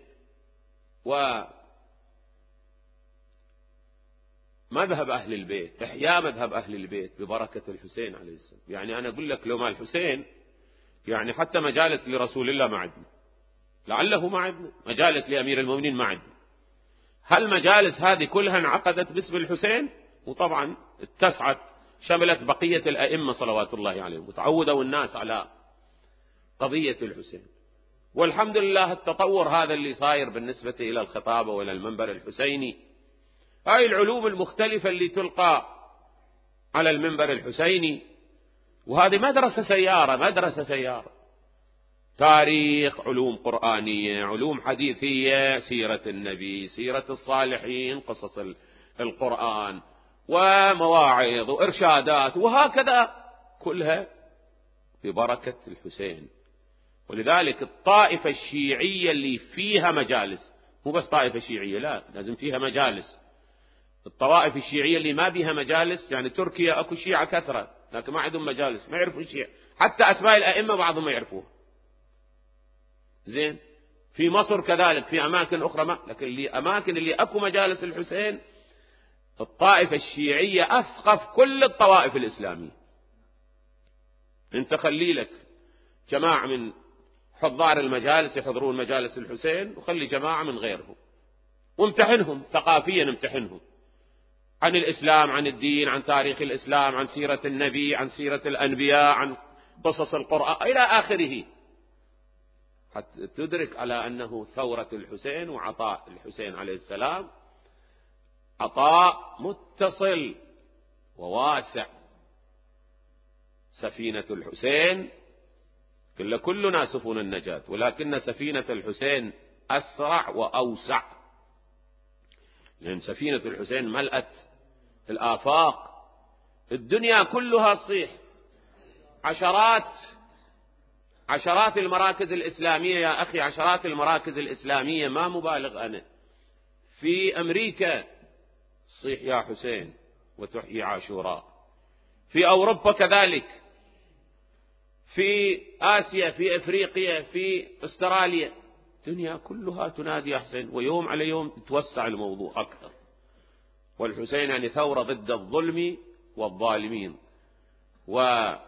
ومذهب أهل البيت، إحياء مذهب أهل البيت ببركة الحسين عليه السلام. يعني أنا أقول لك لو ما الحسين يعني حتى مجالس لرسول الله ما عندنا، لعله ما عندنا مجالس لأمير المؤمنين ما عندنا. هل مجالس هذه كلها انعقدت باسم الحسين؟ وطبعا اتسعت شملت بقية الأئمة صلوات الله عليهم، وتعودوا الناس على قضية الحسين. والحمد لله التطور هذا اللي صاير بالنسبة إلى الخطابة وإلى المنبر الحسيني، هاي العلوم المختلفة اللي تلقى على المنبر الحسيني، وهذه مدرسة سيارة، تاريخ، علوم قرآنية، علوم حديثية، سيرة النبي، سيرة الصالحين، قصص القرآن، ومواعظ وإرشادات، وهكذا كلها ببركة الحسين. ولذلك الطائفة الشيعية اللي فيها مجالس، مو بس طائفة شيعية، لا، لازم فيها مجالس. الطوائف الشيعية اللي ما بيها مجالس، يعني تركيا أكو شيعة كثرة لكن ما عندهم مجالس، ما يعرفوا الشيعة، حتى أسماء الأئمة بعضهم ما يعرفوها. زين، في مصر كذلك، في أماكن أخرى ما، لكن الأماكن اللي أكو مجالس الحسين الطائفة الشيعية أثقف كل الطوائف الإسلامية. انت خلي لك جماعة من حضار المجالس يحضرون مجالس الحسين، وخلي جماعة من غيرهم وامتحنهم ثقافيا، امتحنهم عن الإسلام، عن الدين، عن تاريخ الإسلام، عن سيرة النبي، عن سيرة الأنبياء، عن قصص القرآن إلى آخره، حتى تدرك على أنه ثورة الحسين وعطاء الحسين عليه السلام عطاء متصل وواسع. سفينة الحسين كلنا سفن النجاة، ولكن سفينة الحسين أسرع وأوسع، لأن سفينة الحسين ملأت الآفاق الدنيا كلها تصيح. عشرات المراكز الإسلامية يا أخي، عشرات المراكز الإسلامية، ما مبالغ أنا، في أمريكا صيح يا حسين وتحيي عاشوراء، في أوروبا كذلك، في آسيا، في أفريقيا، في أستراليا، الدنيا كلها تنادي يا حسين، ويوم على يوم يتوسع الموضوع أكثر. والحسين يعني ثورة ضد الظلم والظالمين، وإنكار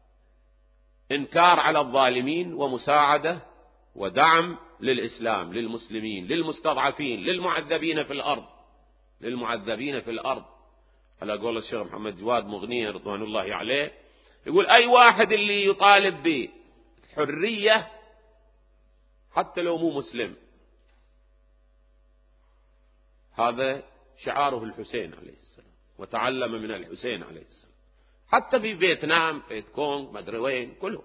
على الظالمين، ومساعدة ودعم للإسلام، للمسلمين، للمستضعفين، للمعذبين في الأرض. على قول الشيخ محمد جواد مغنية رضوان الله عليه، يقول أي واحد اللي يطالب بحرية حتى لو مو مسلم، هذا شعاره الحسين عليه السلام، وتعلم من الحسين عليه السلام. حتى في فيتنام، فيت كونغ، مدري وين، كلهم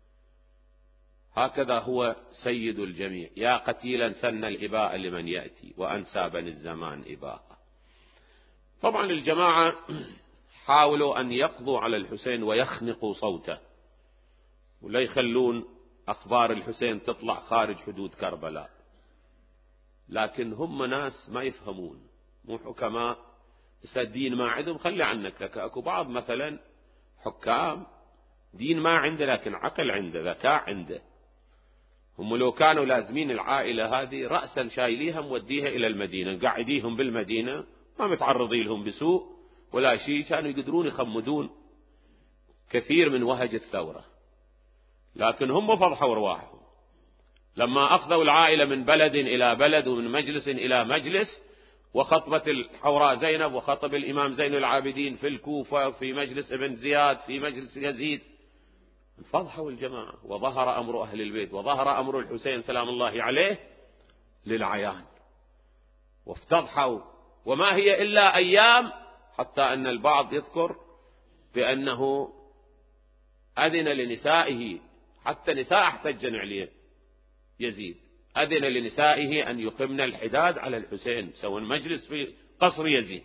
هكذا. هو سيد الجميع. يا قتيلا سن الإباء لمن يأتي، وأنسى بني الزمان إباء. طبعا الجماعة حاولوا أن يقضوا على الحسين ويخنقوا صوته، ولا يخلون أخبار الحسين تطلع خارج حدود كربلاء، لكن هم ناس ما يفهمون، مو حكماء. الدين ما عندهم، خلي عنك. لك أكو بعض مثلا حكام دين ما عنده، لكن عقل عنده، ذكاء عنده. هم لو كانوا لازمين العائلة هذه رأسا شايليها موديها إلى المدينة، قاعديهم بالمدينة، ما متعرضين لهم بسوء ولا شيء، كانوا يقدرون يخمدون كثير من وهج الثورة. لكن هم فضحوا رواحهم لما أخذوا العائلة من بلد إلى بلد، ومن مجلس إلى مجلس، وخطبة الحوراء زينب، وخطب الإمام زين العابدين في الكوفة، في مجلس ابن زياد، في مجلس يزيد. فضحوا الجماعة، وظهر أمر أهل البيت، وظهر أمر الحسين سلام الله عليه للعيان، وافتضحوا. وما هي إلا أيام، حتى أن البعض يذكر بأنه أذن لنسائه، حتى نساء احتجن عليه يزيد، أذن لنسائه أن يقمن الحداد على الحسين، سوى مجلس في قصر يزيد.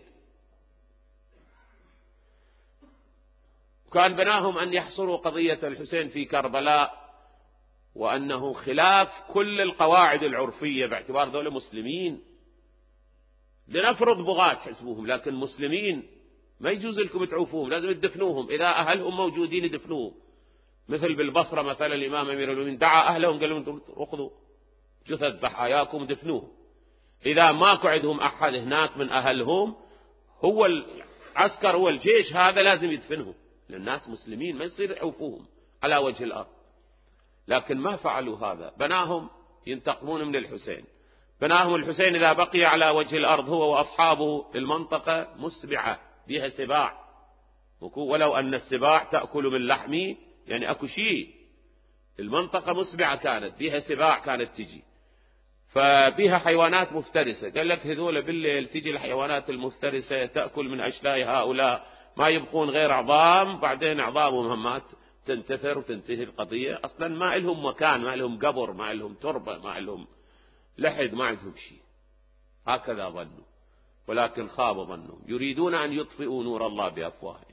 كان بناهم أن يحصروا قضية الحسين في كربلاء، وأنه خلاف كل القواعد العرفية، باعتبار ذولا مسلمين. لنفرض بغاة حسبوهم، لكن مسلمين ما يجوز لكم تعوفوهم، لازم تدفنوهم، إذا أهلهم موجودين يدفنوهم. مثل بالبصرة مثلا الإمام أمير المؤمنين دعا أهلهم، قال لهم أخذوا جثث ضحاياكم دفنوه. إذا ماكو عندهم أحد هناك من أهلهم، هو العسكر، هو الجيش هذا لازم يدفنهم، للناس مسلمين ما يصير يعوفوهم على وجه الأرض. لكن ما فعلوا هذا، بناهم ينتقمون من الحسين. بناهم الحسين إذا بقي على وجه الأرض هو وأصحابه، المنطقة مسبعة بها سباع، ولو أن السباع تأكل من لحمي، يعني أكو شيء. المنطقة مسبعة كانت بها سباع، كانت تجي، فبها حيوانات مفترسة. قال لك هذول بالليل تجي الحيوانات المفترسة تأكل من أشلاء هؤلاء، ما يبقون غير عظام، بعدين عظامهم مات تنتثر وتنتهي القضية. أصلا ما لهم مكان، ما لهم قبر، ما لهم تربة، ما لهم لحد، ما عندهم شيء. هكذا ظنوا، ولكن خاب ظنهم. يريدون أن يطفئوا نور الله بأفواههم.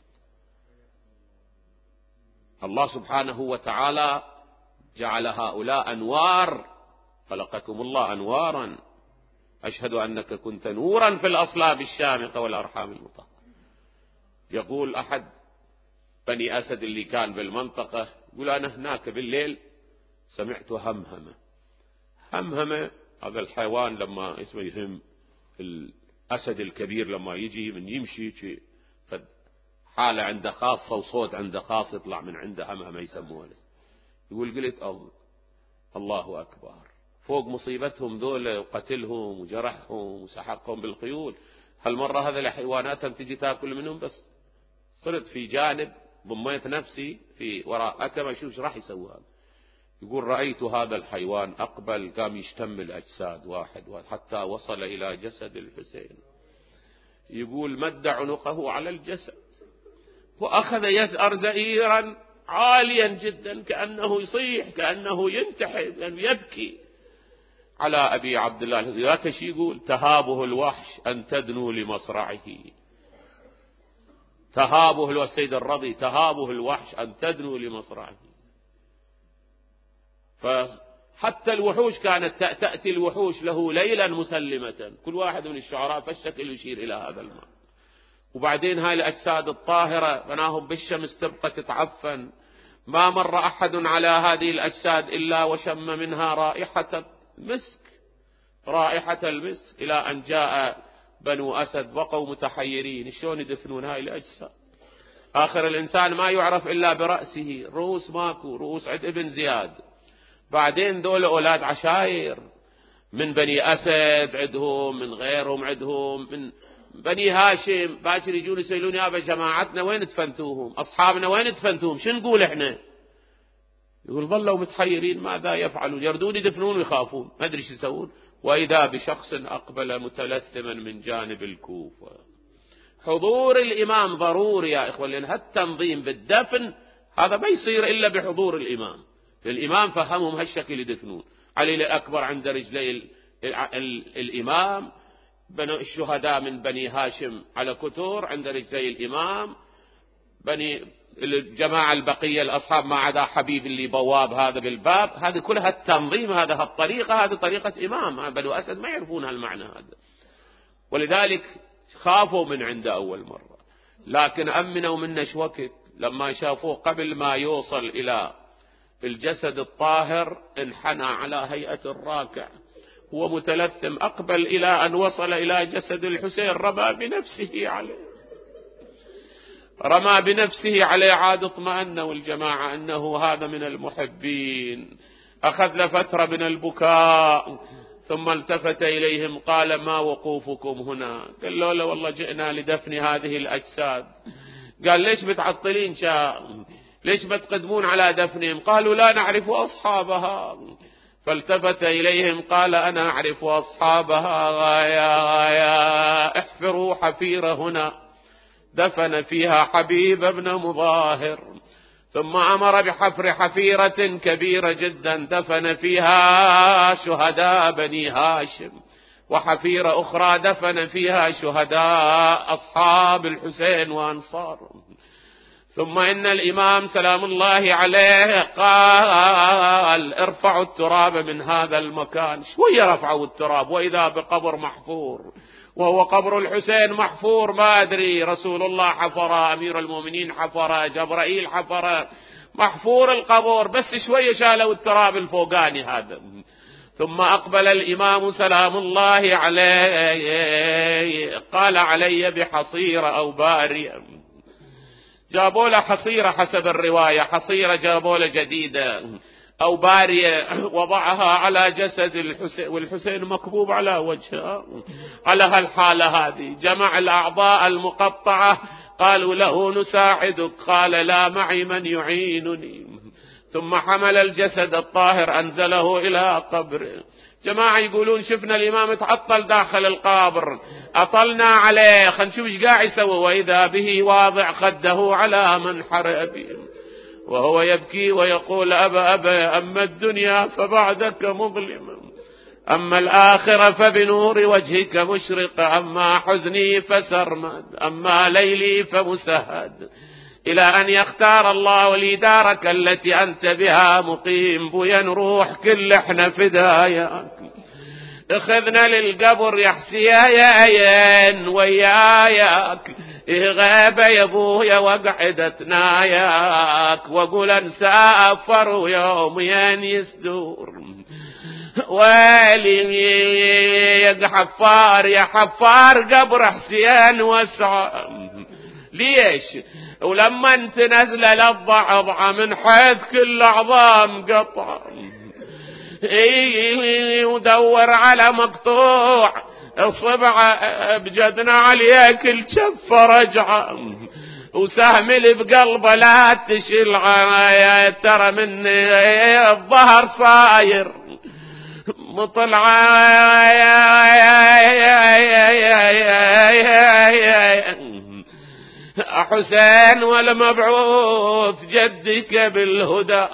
الله سبحانه وتعالى جعل هؤلاء أنوار، خلقكم الله أنوارا، أشهد أنك كنت نورا في الأصلاب الشامخة والأرحام المطهرة. يقول أحد بني أسد اللي كان بالمنطقة، يقول أنا هناك بالليل سمعت همهمة. همهمة هذا الحيوان لما اسمه يهم، الأسد الكبير لما يجي من يمشي حالة عنده خاصة وصوت عنده خاص يطلع من عنده، همهمة يسموه. يقول قلت الله أكبر، فوق مصيبتهم ذولا وقتلهم وجرحهم وسحقهم بالخيول، هالمرة هذا الحيوانات تجي تأكل منهم. بس صرت في جانب، ضميت نفسي في وراء أكما أشوف ايش راح يسوي هذا. يقول رأيت هذا الحيوان أقبل، قام يشتم الأجساد واحد واحد حتى وصل إلى جسد الحسين. يقول مد عنقه على الجسد، وأخذ يزأر زئيرا عاليا جدا، كأنه يصيح، كأنه ينتحر، كأنه يبكي على أبي عبد الله. ذاك شي يقول تهابه الوحش أن تدنو لمصرعه، تهابه السيد الرضي تهابه الوحش أن تدنو لمصرعه. فحتى الوحوش كانت تأتي الوحوش له ليلا مسلمة، كل واحد من الشعراء فالشكل يشير إلى هذا المعنى. وبعدين هاي الأجساد الطاهرة بناهم بالشمس تبقى تتعفن، ما مر أحد على هذه الأجساد إلا وشم منها رائحة مسك، رائحة المسك، إلى أن جاء بنو أسد بقوا متحيرين شلون يدفنون هاي الأجساد. آخر الإنسان ما يعرف إلا برأسه، رؤوس ماكو، رؤوس عند ابن زياد. بعدين دول أولاد عشائر من بني أسد عندهم، من غيرهم عندهم، من بني هاشم. باكر يجون يسألون يا أبا جماعتنا وين دفنتوهم؟ أصحابنا وين دفنتوهم؟ شو نقول إحنا؟ يقول ظلوا متحيرين ماذا يفعلون، يردون يدفنون ويخافون ما أدري شو يسوون. وإذا بشخص أقبل متلثما من جانب الكوفة. حضور الإمام ضروري يا إخوة، لأن هالتنظيم بالدفن هذا ما يصير إلا بحضور الإمام. الإمام فهمهم هالشكل يدفنون. علي الأكبر عند رجلي الإمام، الشهداء من بني هاشم على كتور عند رجلي الإمام، بني الجماعة البقية الأصحاب ما عدا حبيب اللي بواب هذا بالباب. هذه كلها التنظيم، هذا الطريقة، هذه طريقة إمام. بنو أسد ما يعرفون هالمعنى هذا، ولذلك خافوا من عنده أول مرة، لكن أمنوا منه وقت لما شافوه قبل ما يوصل إلى الجسد الطاهر انحنى على هيئة الراكع، هو متلثم، أقبل إلى أن وصل إلى جسد الحسين رمى بنفسه عليه عاد اطمأن. والجماعة أنه هذا من المحبين. أخذ لفترة من البكاء ثم التفت إليهم قال ما وقوفكم هنا؟ قال له والله جئنا لدفن هذه الأجساد. قال ليش بتعطلين ليش بتقدمون على دفنهم؟ قالوا لا نعرف أصحابها. فالتفت إليهم قال أنا أعرف أصحابها، غايا احفروا حفيرة هنا دفن فيها حبيب بن مظاهر. ثم أمر بحفر حفيرة كبيرة جدا دفن فيها شهداء بني هاشم، وحفيرة أخرى دفن فيها شهداء أصحاب الحسين وأنصارهم. ثم إن الإمام سلام الله عليه قال ارفعوا التراب من هذا المكان. شوية رفعوا التراب وإذا بقبر محفور، وهو قبر الحسين محفور. ما أدري رسول الله حفر، أمير المؤمنين حفر، جبرائيل حفر، محفور القبر، بس شوية شالوا التراب الفوقاني هذا. ثم أقبل الإمام سلام الله عليه قال علي بحصيرة أو بارية. جابوا له حصيرة حسب الرواية، حصيرة جابوا له جديدة أو بارية، وضعها على جسد الحسين، والحسين مكبوب على وجهه. على هالحالة هذه جمع الأعضاء المقطعة، قالوا له نساعدك، قال لا معي من يعينني. ثم حمل الجسد الطاهر أنزله إلى قبره. جماعة يقولون شفنا الإمام تعطل داخل القبر، أطلنا عليه خلينا نشوف ايش قاعد يسوي، وإذا به واضع خده على منحر أبيه وهو يبكي ويقول أبا أما الدنيا فبعدك مظلمة، أما الآخرة فبنور وجهك مشرق، أما حزني فسرمد، أما ليلي فمسهد، إلى أن يختار الله لي دارك التي أنت بها مقيم. بويا نروح كل احنا فداياك، اخذنا للقبر يا حسين وياك، غاب يا ابويا وقعدتنا ياك، واقول انسافر يومين يسدور. ويلي يا حفار قبر حسين وسع. ليش؟ ولما انت نزل للضعضع من حيث كل عظام قطع، ودور على مقطوع الصبع بجدنا عليك الشف رجعه، وسهم اللي بقلبه لا تشيل عايا، ترى من الظهر صاير مطلع حسين ولمبعوث جدك بالهدى،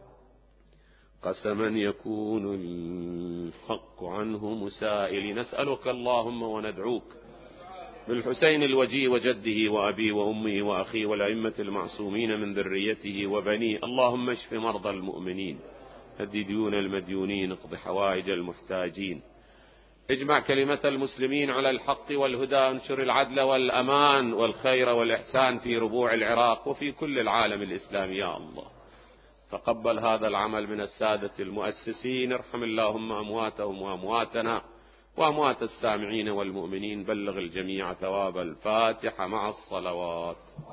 قسما يكون الحق عنه مسائل. نسألك اللهم وندعوك بالحسين الوجي وجده وأبيه وأمه وأخيه والأئمة المعصومين من ذريته وبنيه. اللهم اشف مرضى المؤمنين، هد ديون المديونين، اقض حوائج المحتاجين، اجمع كلمة المسلمين على الحق والهدى، انشر العدل والأمان والخير والإحسان في ربوع العراق وفي كل العالم الإسلامي يا الله. تقبل هذا العمل من السادة المؤسسين، ارحم اللهم أمواتهم وأمواتنا وأموات السامعين والمؤمنين، بلغ الجميع ثواب الفاتحة مع الصلوات.